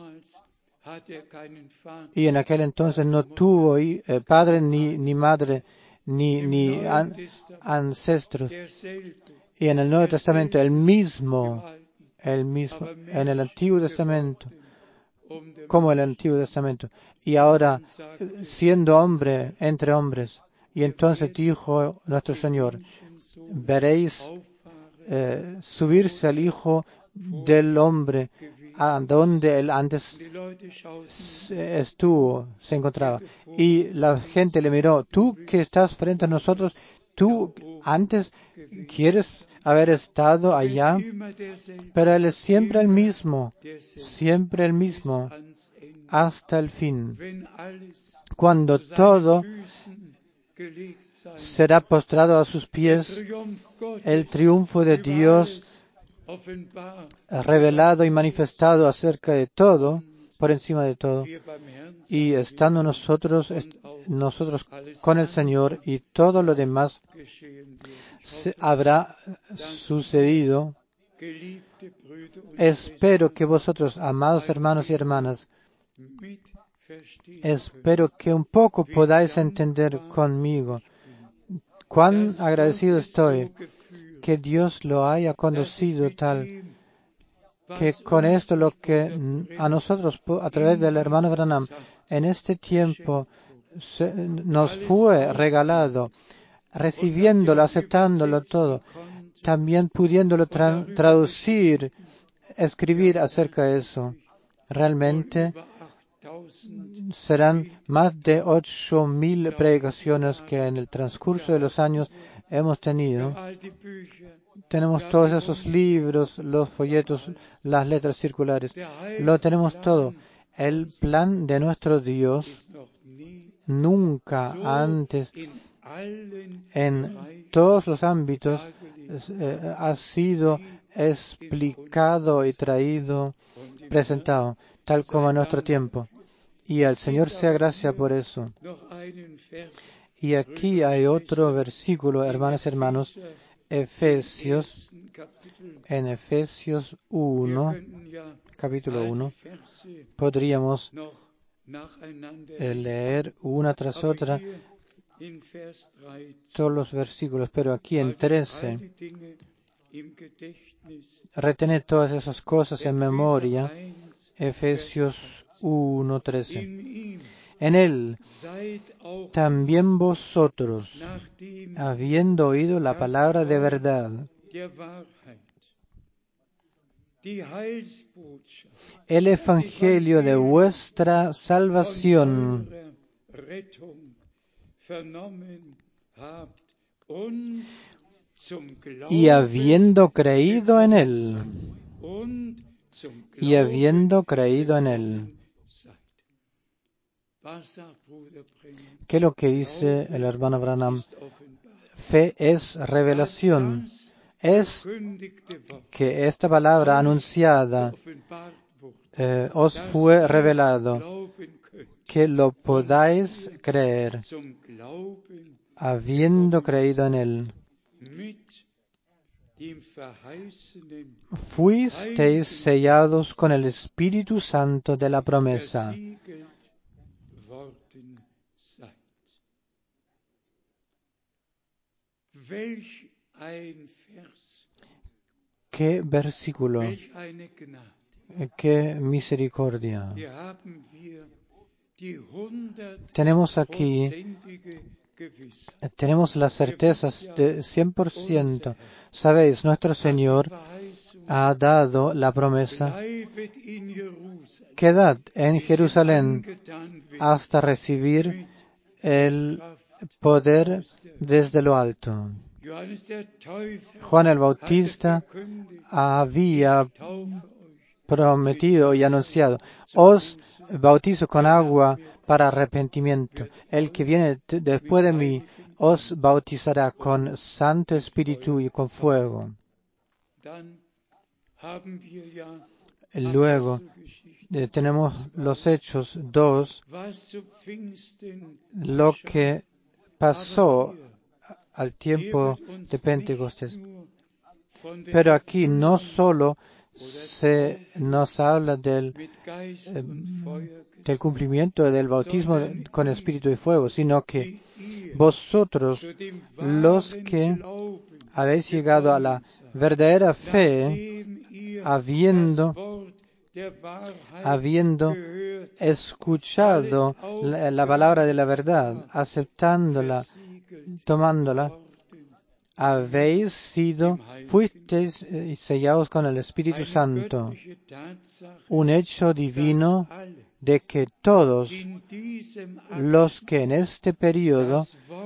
Y en aquel entonces no tuvo eh, padre ni, ni madre, ni, ni an, ancestros. Y en el Nuevo Testamento el mismo, el mismo, en el Antiguo Testamento, como el Antiguo Testamento. Y ahora, siendo hombre entre hombres, y entonces dijo nuestro Señor, veréis eh, subirse al Hijo del Hombre, a donde él antes estuvo, se encontraba. Y la gente le miró, tú que estás frente a nosotros, tú antes quieres haber estado allá, pero él es siempre el mismo, siempre el mismo, hasta el fin. Cuando todo será postrado a sus pies, el triunfo de Dios revelado y manifestado acerca de todo, por encima de todo, y estando nosotros, est- nosotros con el Señor, y todo lo demás se habrá sucedido. Espero que vosotros, amados hermanos y hermanas, espero que un poco podáis entender conmigo cuán agradecido estoy que Dios lo haya conducido tal que con esto lo que a nosotros a través del hermano Branham en este tiempo se, nos fue regalado, recibiéndolo, aceptándolo todo, también pudiéndolo tra traducir, escribir acerca de eso. Realmente serán más de ocho mil predicaciones que en el transcurso de los años hemos tenido. Tenemos todos esos libros, los folletos, las letras circulares. Lo tenemos todo. El plan de nuestro Dios nunca antes en todos los ámbitos eh, ha sido explicado y traído, presentado, tal como en nuestro tiempo. Y al Señor sea gracia por eso. Y aquí hay otro versículo, hermanas y hermanos, Efesios, en Efesios uno, capítulo uno, podríamos leer una tras otra todos los versículos, pero aquí en trece, retened todas esas cosas en memoria. Efesios uno, trece. En él también vosotros, habiendo oído la palabra de verdad, el evangelio de vuestra salvación, y habiendo creído en él, y habiendo creído en él. ¿Qué es lo que dice el hermano Branham? Fe es revelación. Es que esta palabra anunciada eh, os fue revelado, que lo podáis creer, habiendo creído en él. Fuisteis sellados con el Espíritu Santo de la promesa. Qué versículo, qué misericordia. Tenemos aquí, tenemos las certezas de cien por ciento. Sabéis, nuestro Señor ha dado la promesa: quedad en Jerusalén hasta recibir el poder desde lo alto. Juan el Bautista había prometido y anunciado: os bautizo con agua para arrepentimiento. El que viene t- después de mí os bautizará con Santo Espíritu y con fuego. Luego eh, tenemos los Hechos dos, lo que pasó al tiempo de Pentecostés. Pero aquí no solo se nos habla del, eh, del cumplimiento del bautismo con espíritu y fuego, sino que vosotros, los que habéis llegado a la verdadera fe, habiendo, habiendo escuchado la, la palabra de la verdad, aceptándola, tomándola, habéis sido, fuisteis eh, sellados con el Espíritu Santo. Un hecho divino de que todos los que en este periodo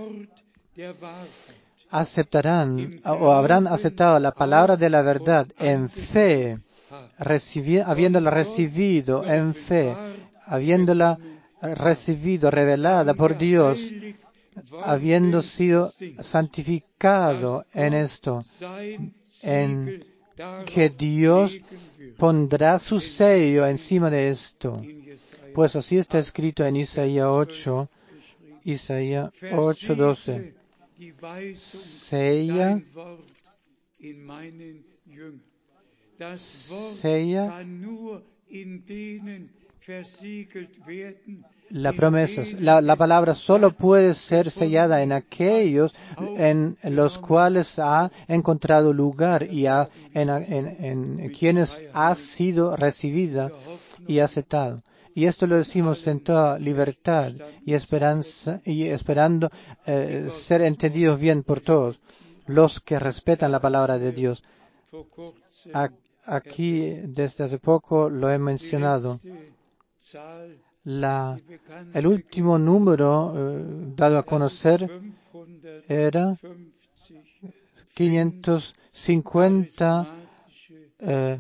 aceptarán o habrán aceptado la palabra de la verdad en fe, recibi- habiéndola recibido en fe, habiéndola recibido revelada por Dios, habiendo sido santificado en esto, en que Dios pondrá su sello encima de esto. Pues así está escrito en Isaías ocho, Isaías ocho, doce. Sella, sella la promesa, la, la palabra solo puede ser sellada en aquellos en los cuales ha encontrado lugar y ha, en, en, en quienes ha sido recibida y aceptado. Y esto lo decimos en toda libertad y esperanza y esperando eh, ser entendidos bien por todos los que respetan la palabra de Dios. Aquí desde hace poco lo he mencionado. La, el último número eh, dado a conocer era quinientos cincuenta eh,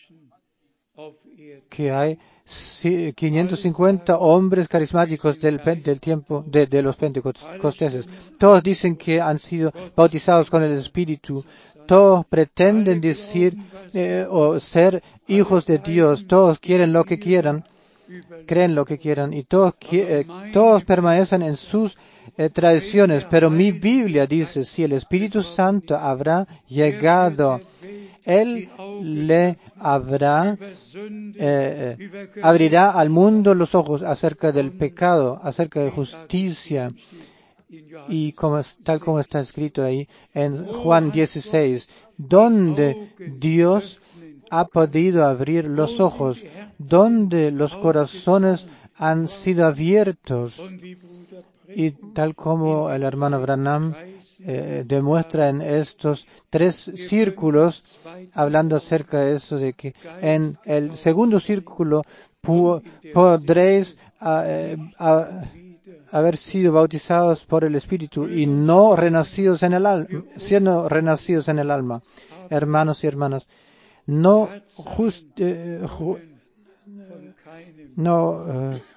que hay quinientos cincuenta hombres carismáticos del, del tiempo de, de los pentecosteses. Todos dicen que han sido bautizados con el Espíritu. Todos pretenden decir eh, o ser hijos de Dios. Todos quieren lo que quieran, creen lo que quieran y todos, eh, todos permanecen en sus eh, tradiciones, pero mi Biblia dice, si el Espíritu Santo habrá llegado, Él le habrá, eh, abrirá al mundo los ojos acerca del pecado, acerca de justicia, y como, tal como está escrito ahí en Juan dieciséis, donde Dios ha podido abrir los ojos, donde los corazones han sido abiertos, y tal como el hermano Branham eh, demuestra en estos tres círculos, hablando acerca de eso, de que en el segundo círculo pu- podréis a, a, haber sido bautizados por el Espíritu y no renacidos en el alma, siendo renacidos en el alma. Hermanos y hermanas, no just, eh, ju, no eh,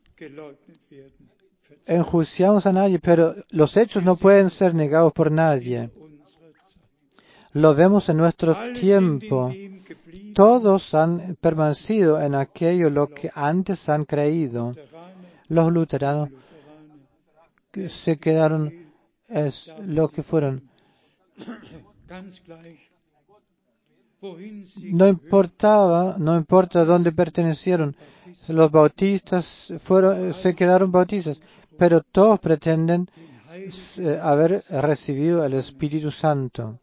enjuiciamos a nadie, pero los hechos no pueden ser negados por nadie. Lo vemos en nuestro tiempo. Todos han permanecido en aquello lo que antes han creído. Los luteranos se quedaron es lo que fueron. No importaba, no importa dónde pertenecieron. Los bautistas fueron, se quedaron bautistas, pero todos pretenden eh, haber recibido el Espíritu Santo.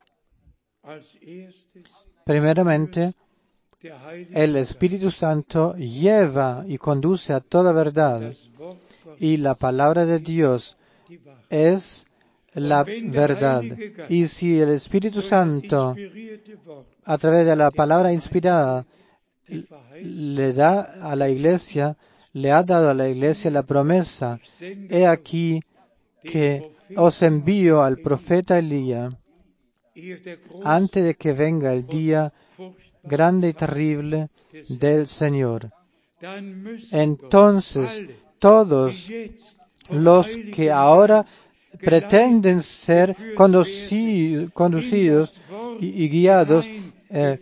Primeramente, el Espíritu Santo lleva y conduce a toda verdad, y la palabra de Dios es la verdad. Y si el Espíritu Santo, a través de la palabra inspirada, le da a la iglesia, le ha dado a la iglesia la promesa, he aquí que os envío al profeta Elías antes de que venga el día grande y terrible del Señor. Entonces, todos los que ahora pretenden ser conduci- conducidos y, y guiados eh,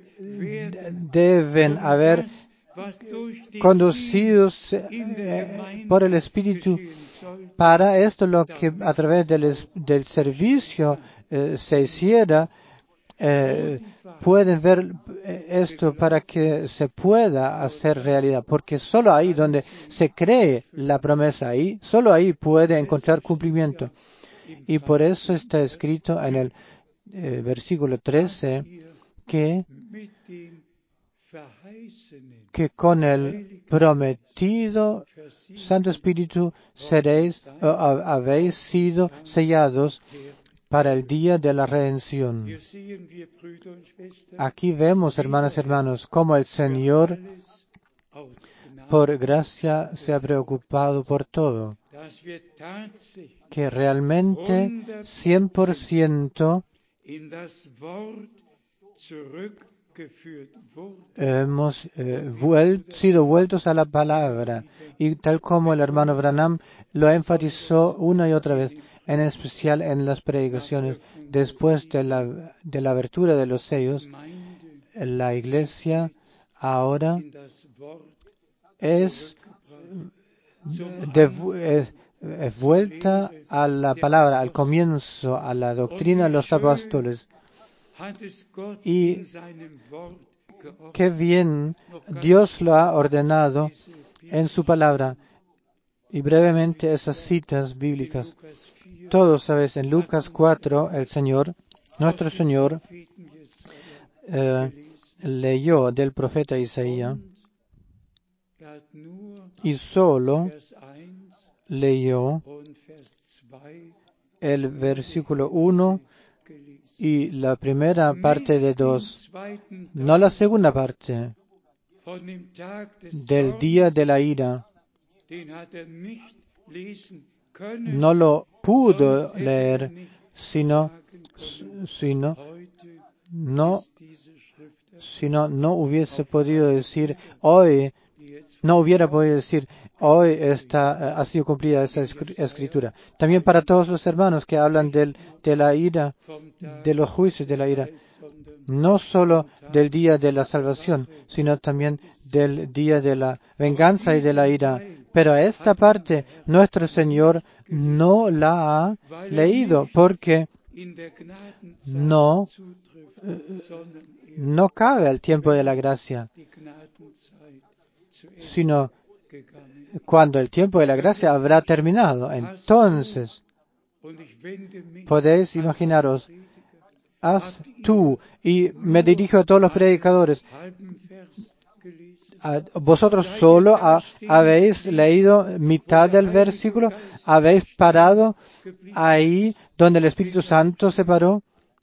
deben haber conducidos eh, por el Espíritu. Para esto, lo que a través del, del servicio eh, se hiciera, eh, pueden ver esto para que se pueda hacer realidad, porque solo ahí donde se cree la promesa, ahí, solo ahí puede encontrar cumplimiento. Y por eso está escrito en el eh, versículo trece que, que con el prometido Santo Espíritu seréis, o, habéis sido sellados para el día de la redención. Aquí vemos, hermanas y hermanos, cómo el Señor, por gracia, se ha preocupado por todo. Que realmente, cien por ciento, hemos eh, vuel- sido vueltos a la palabra. Y tal como el hermano Branham lo enfatizó una y otra vez, en especial en las predicaciones, después de la, de la abertura de los sellos, la iglesia ahora es, de, es, es vuelta a la palabra, al comienzo, a la doctrina de los apóstoles. Y qué bien Dios lo ha ordenado en su palabra. Y brevemente esas citas bíblicas. Todos sabes, en Lucas cuatro, el Señor, nuestro Señor, eh, leyó del profeta Isaías y solo leyó el versículo uno y la primera parte de dos, no la segunda parte, del día de la ira. No lo pudo leer, sino, sino, no, sino no hubiese podido decir hoy, no hubiera podido decir hoy está, ha sido cumplida esa escritura. También para todos los hermanos que hablan del, de la ira, de los juicios de la ira. no solo del día de la salvación, sino también del día de la venganza y de la ira. Pero esta parte nuestro Señor no la ha leído porque no, no cabe el tiempo de la gracia, sino cuando el tiempo de la gracia habrá terminado. Entonces, podéis imaginaros, haz tú, y me dirijo a todos los predicadores, a vosotros solo a, habéis leído mitad del versículo, habéis parado ahí donde el Espíritu Santo se paró.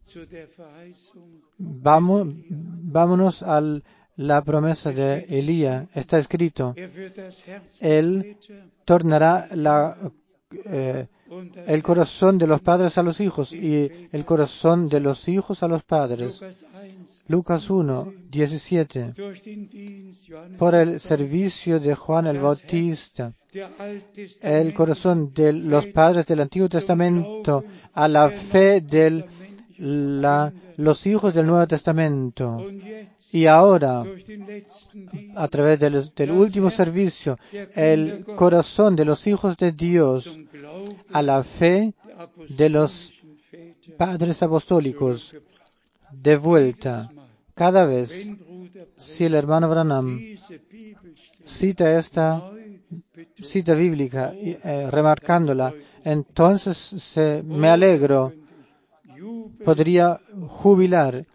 Vamos, vámonos a la promesa de Elías. Está escrito, Él tornará la, eh, el corazón de los padres a los hijos y el corazón de los hijos a los padres. Lucas uno, diecisiete. Por el servicio de Juan el Bautista, el corazón de los padres del Antiguo Testamento a la fe de la, los hijos del Nuevo Testamento. Y ahora, a través del, del último servicio, el corazón de los hijos de Dios a la fe de los padres apostólicos, de vuelta. Cada vez, si el hermano Branham cita esta cita bíblica, eh, remarcándola, entonces se, me alegro, podría jubilar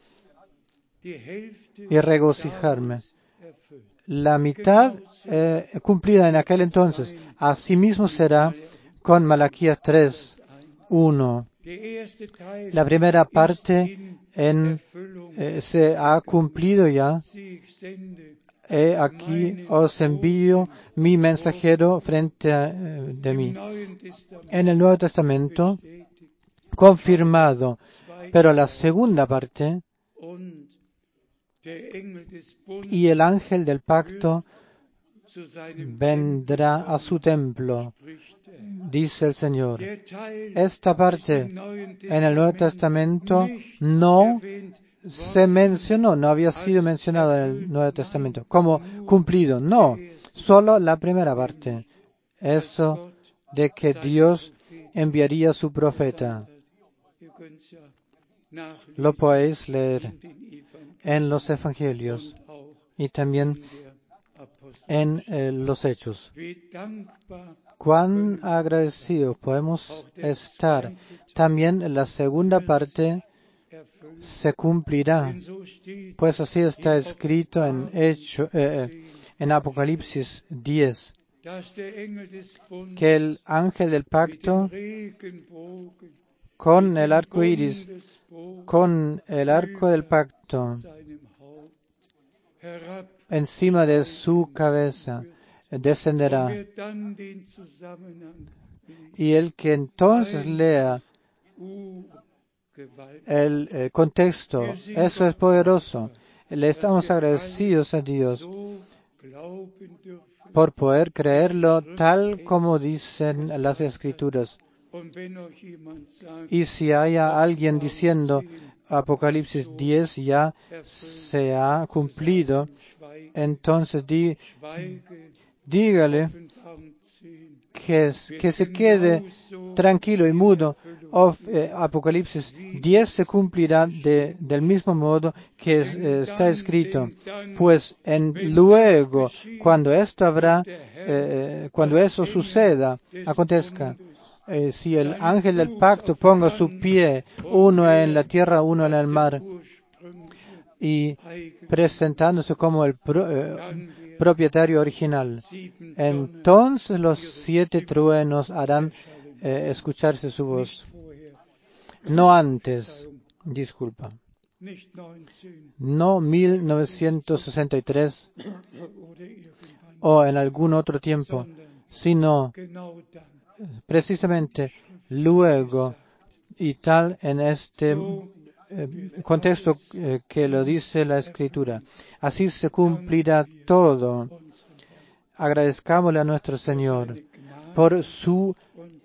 y regocijarme. La mitad eh, cumplida en aquel entonces, asimismo será con Malaquías tres, uno. La primera parte en, eh, se ha cumplido ya. He aquí os envío mi mensajero frente a, eh, de mí. En el Nuevo Testamento, confirmado. Pero la segunda parte, y el ángel del pacto vendrá a su templo, dice el Señor. Esta parte en el Nuevo Testamento no se mencionó, no había sido mencionado en el Nuevo Testamento como cumplido, no, solo la primera parte, eso de que Dios enviaría a su profeta. Lo podéis leer en los Evangelios y también en eh, los Hechos. Cuán agradecidos podemos estar. También en la segunda parte se cumplirá, pues así está escrito en, Hecho, eh, en Apocalipsis diez, que el ángel del pacto con el arco iris, con el arco del pacto encima de su cabeza, descenderá. Y el que entonces lea el eh, contexto, eso es poderoso. Le estamos agradecidos a Dios por poder creerlo tal como dicen las Escrituras. Y si haya alguien diciendo Apocalipsis diez ya se ha cumplido, entonces di, dígale que, que se quede tranquilo y mudo. Of, eh, Apocalipsis diez se cumplirá de, del mismo modo que eh, está escrito. Pues en, luego, cuando esto habrá, eh, cuando eso suceda, acontezca, eh, si el ángel del pacto ponga su pie, uno en la tierra, uno en el mar, y presentándose como el pro, eh, propietario original, entonces los siete truenos harán eh, escucharse su voz. No antes, disculpa, no mil novecientos sesenta y tres o en algún otro tiempo, sino precisamente luego y tal en este eh, contexto eh, que lo dice la Escritura. Así se cumplirá todo. Agradezcámosle a nuestro Señor por su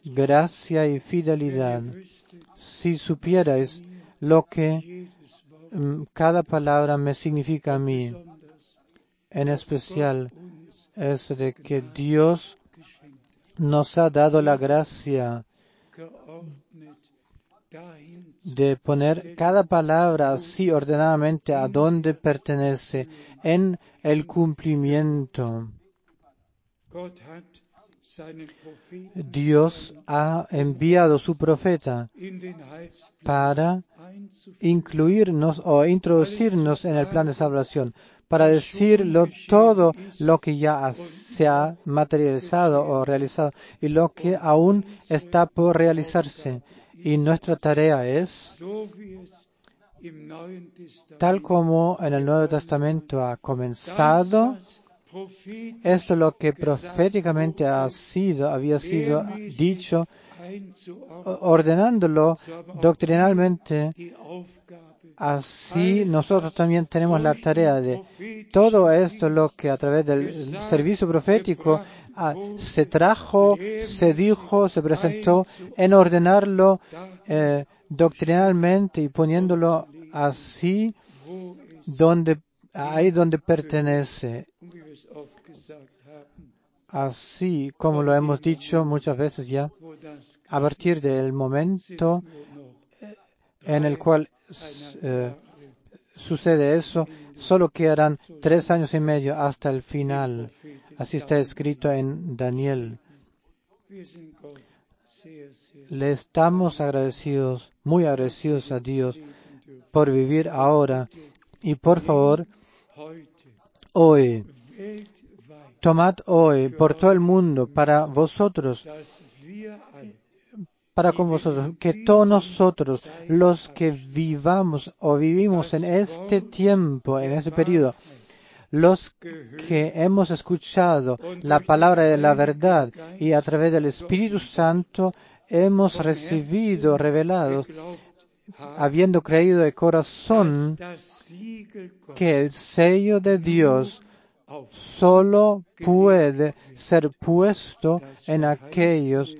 gracia y fidelidad. Si supierais lo que cada palabra me significa a mí. En especial es de que Dios nos ha dado la gracia de poner cada palabra así ordenadamente a donde pertenece, en el cumplimiento. Dios ha enviado su profeta para incluirnos o introducirnos en el plan de salvación, para decirlo todo lo que ya se ha materializado o realizado y lo que aún está por realizarse. Y nuestra tarea es, tal como en el Nuevo Testamento ha comenzado, esto es lo que proféticamente ha sido, había sido dicho, ordenándolo doctrinalmente. Así nosotros también tenemos la tarea de todo esto, lo que a través del servicio profético ah, se trajo, se dijo, se presentó, en ordenarlo eh, doctrinalmente y poniéndolo así donde ahí donde pertenece. Así como lo hemos dicho muchas veces ya, a partir del momento en el cual eh, sucede eso, solo quedarán tres años y medio hasta el final. Así está escrito en Daniel. Le estamos agradecidos, muy agradecidos a Dios por vivir ahora. Y por favor, hoy, tomad hoy por todo el mundo, para vosotros, para con vosotros, que todos nosotros, los que vivamos o vivimos en este tiempo, en este periodo, los que hemos escuchado la palabra de la verdad y a través del Espíritu Santo hemos recibido revelados, habiendo creído de corazón que el sello de Dios solo puede ser puesto en aquellos.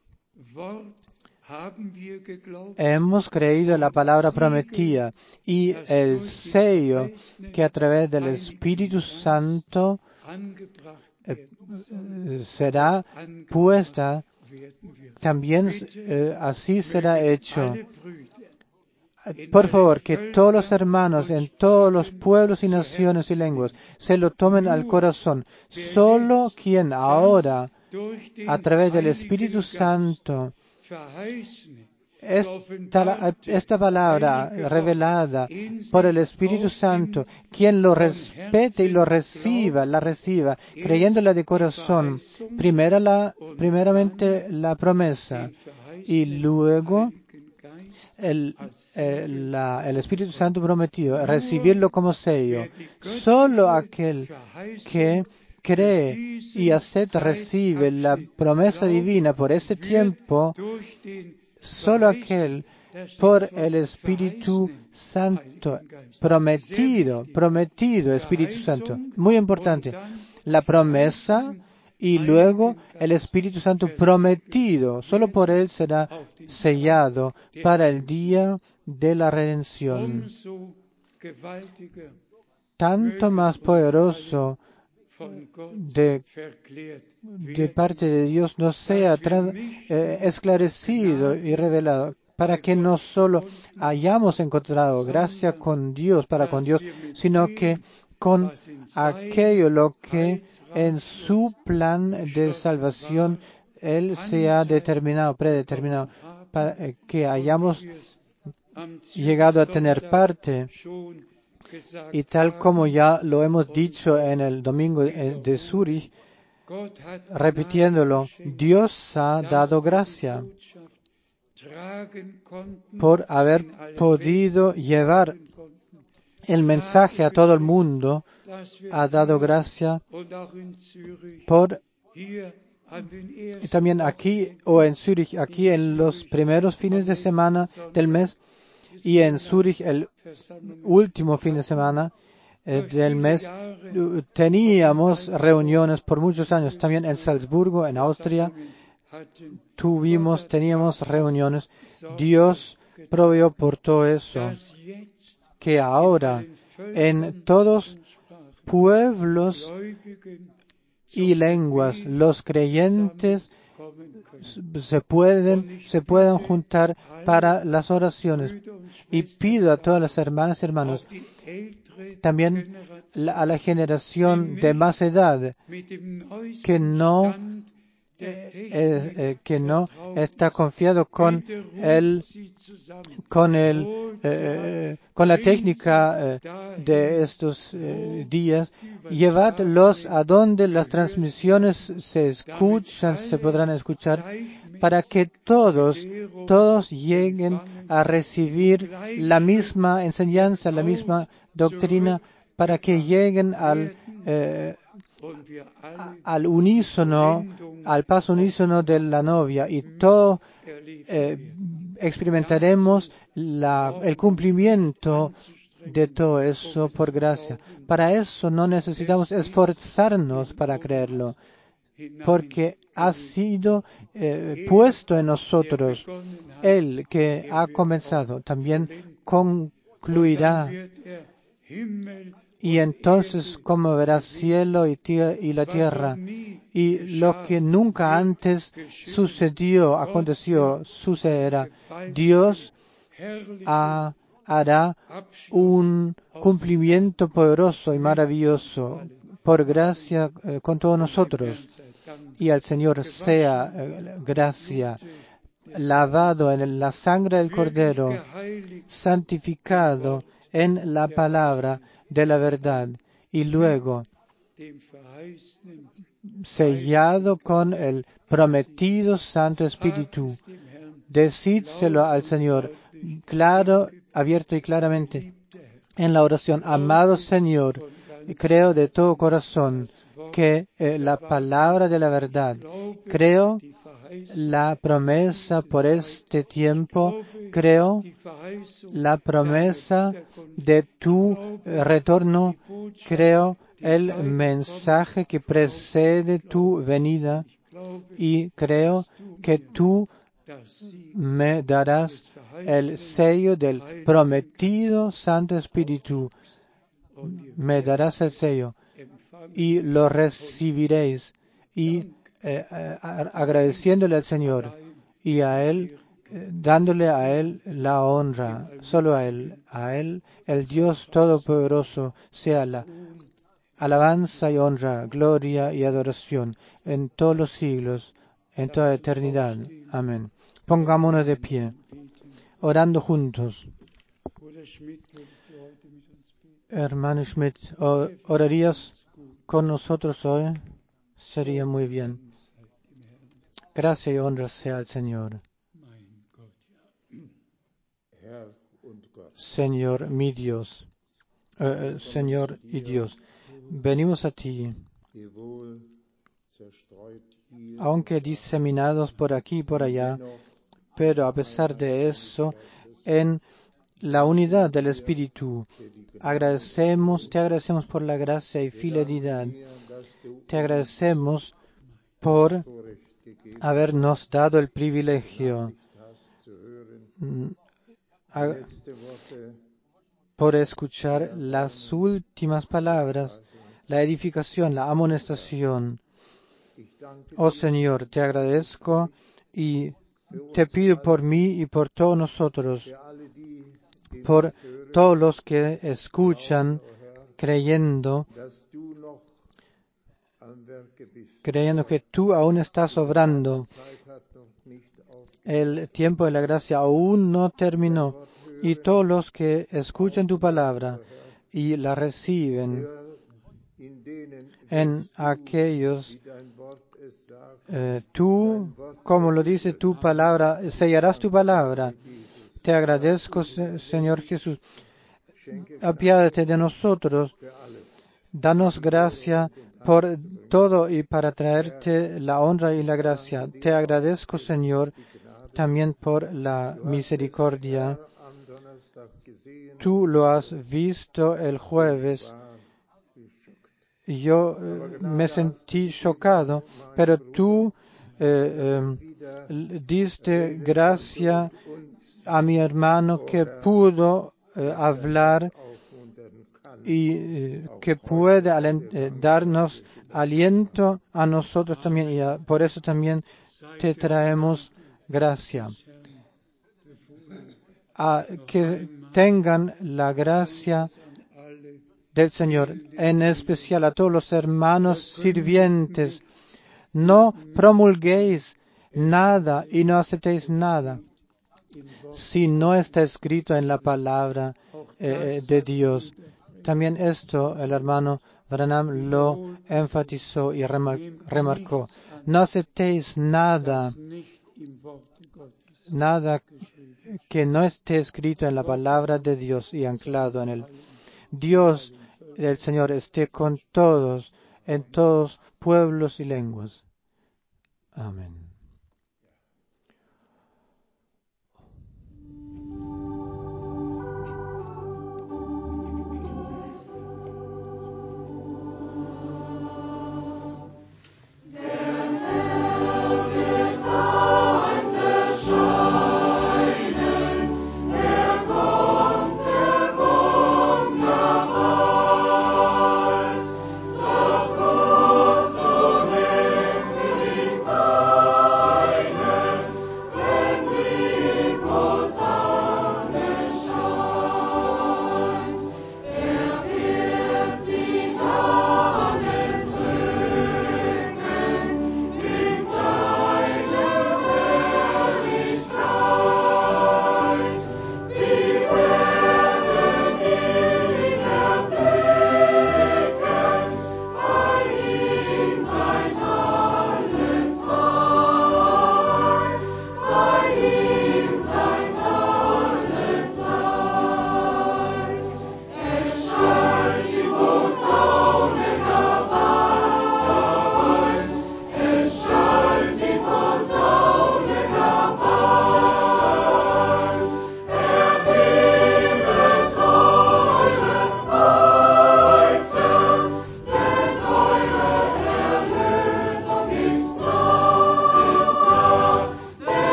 Hemos creído en la palabra prometida y el sello que a través del Espíritu Santo eh, será puesta, también eh, así será hecho. Por favor, que todos los hermanos en todos los pueblos y naciones y lenguas se lo tomen al corazón. Solo quien ahora, a través del Espíritu Santo, esta, esta palabra revelada por el Espíritu Santo, quien lo respete y lo reciba, la reciba, creyéndola de corazón, primero la, primeramente la promesa y luego el, el, la, el Espíritu Santo prometido, recibirlo como sello. Solo aquel que cree y acepta, recibe la promesa divina por ese tiempo, solo aquel por el Espíritu Santo prometido, prometido Espíritu Santo. Muy importante, la promesa y luego el Espíritu Santo prometido, solo por él será sellado para el día de la redención. Tanto más poderoso de, de parte de Dios nos sea trans, eh, esclarecido y revelado, para que no solo hayamos encontrado gracia con Dios, para con Dios, sino que con aquello lo que en su plan de salvación Él se ha determinado, predeterminado, para que hayamos llegado a tener parte. Y tal como ya lo hemos dicho en el domingo de Zurich, repitiéndolo, Dios ha dado gracia por haber podido llevar el mensaje a todo el mundo, ha dado gracia por, y también aquí o en Zurich, aquí en los primeros fines de semana del mes y en Zurich el último fin de semana eh, del mes, teníamos reuniones por muchos años. También en Salzburgo, en Austria, tuvimos, teníamos reuniones. Dios proveyó por todo eso, que ahora en todos pueblos y lenguas los creyentes se pueden, se puedan juntar para las oraciones. Y pido a todas las hermanas y hermanos, también la, a la generación de más edad, que no Eh, eh, eh, que no está confiado con el con el eh, con la técnica eh, de estos eh, días. Llevadlos a donde las transmisiones se escuchan, se podrán escuchar, para que todos todos lleguen a recibir la misma enseñanza, la misma doctrina, para que lleguen al eh, al unísono, al paso unísono de la novia, y todo eh, experimentaremos la, el cumplimiento de todo eso por gracia. Para eso no necesitamos esforzarnos para creerlo, porque ha sido eh, puesto en nosotros. Él que ha comenzado también concluirá. Y entonces conmoverá cielo y, y la tierra, y lo que nunca antes sucedió, aconteció, sucederá. Dios ha, hará un cumplimiento poderoso y maravilloso por gracia eh, con todos nosotros. Y al Señor sea eh, gracia, lavado en la sangre del Cordero, santificado en la palabra de la verdad, y luego sellado con el prometido Santo Espíritu. Decídselo al Señor, claro, abierto y claramente, en la oración: amado Señor, creo de todo corazón que eh, la palabra de la verdad, creo la promesa por este tiempo, creo la promesa de tu retorno, creo el mensaje que precede tu venida, y creo que tú me darás el sello del prometido Santo Espíritu. Me darás el sello y lo recibiréis, y eh, agradeciéndole al Señor y a Él, eh, dándole a Él la honra, solo a Él, a Él, el Dios Todopoderoso, sea la alabanza y honra, gloria y adoración en todos los siglos, en toda eternidad. Amén. Pongámonos de pie, orando juntos. Hermano Schmidt, ¿orarías con nosotros hoy? Sería muy bien. Gracia y honra sea al Señor. Señor mi Dios, eh, Señor y Dios, venimos a ti, aunque diseminados por aquí y por allá, pero a pesar de eso, en la unidad del Espíritu, agradecemos, te agradecemos por la gracia y fidelidad. Te agradecemos por habernos dado el privilegio, a, por escuchar las últimas palabras, la edificación, la amonestación. Oh Señor, te agradezco y te pido por mí y por todos nosotros, por todos los que escuchan, creyendo, creyendo que tú aún estás obrando. El tiempo de la gracia aún no terminó, y todos los que escuchan tu palabra y la reciben, en aquellos, eh, tú, como lo dice tu palabra, sellarás tu palabra. Te agradezco, Señor Jesús. Apiádate de nosotros. Danos gracia por todo y para traerte la honra y la gracia. Te agradezco, Señor, también por la misericordia. Tú lo has visto el jueves. Yo eh, me sentí chocado, pero tú eh, eh, diste gracia a mi hermano que pudo eh, hablar y eh, que puede alen- eh, darnos aliento a nosotros también, y a- por eso también te traemos gracia. A que tengan la gracia del Señor, en especial a todos los hermanos sirvientes. No promulguéis nada y no aceptéis nada si no está escrito en la palabra eh, de Dios. También esto el hermano Branham lo enfatizó y remar- remarcó. No aceptéis nada, nada que no esté escrito en la palabra de Dios y anclado en él. Dios, el Señor, esté con todos, en todos pueblos y lenguas. Amén.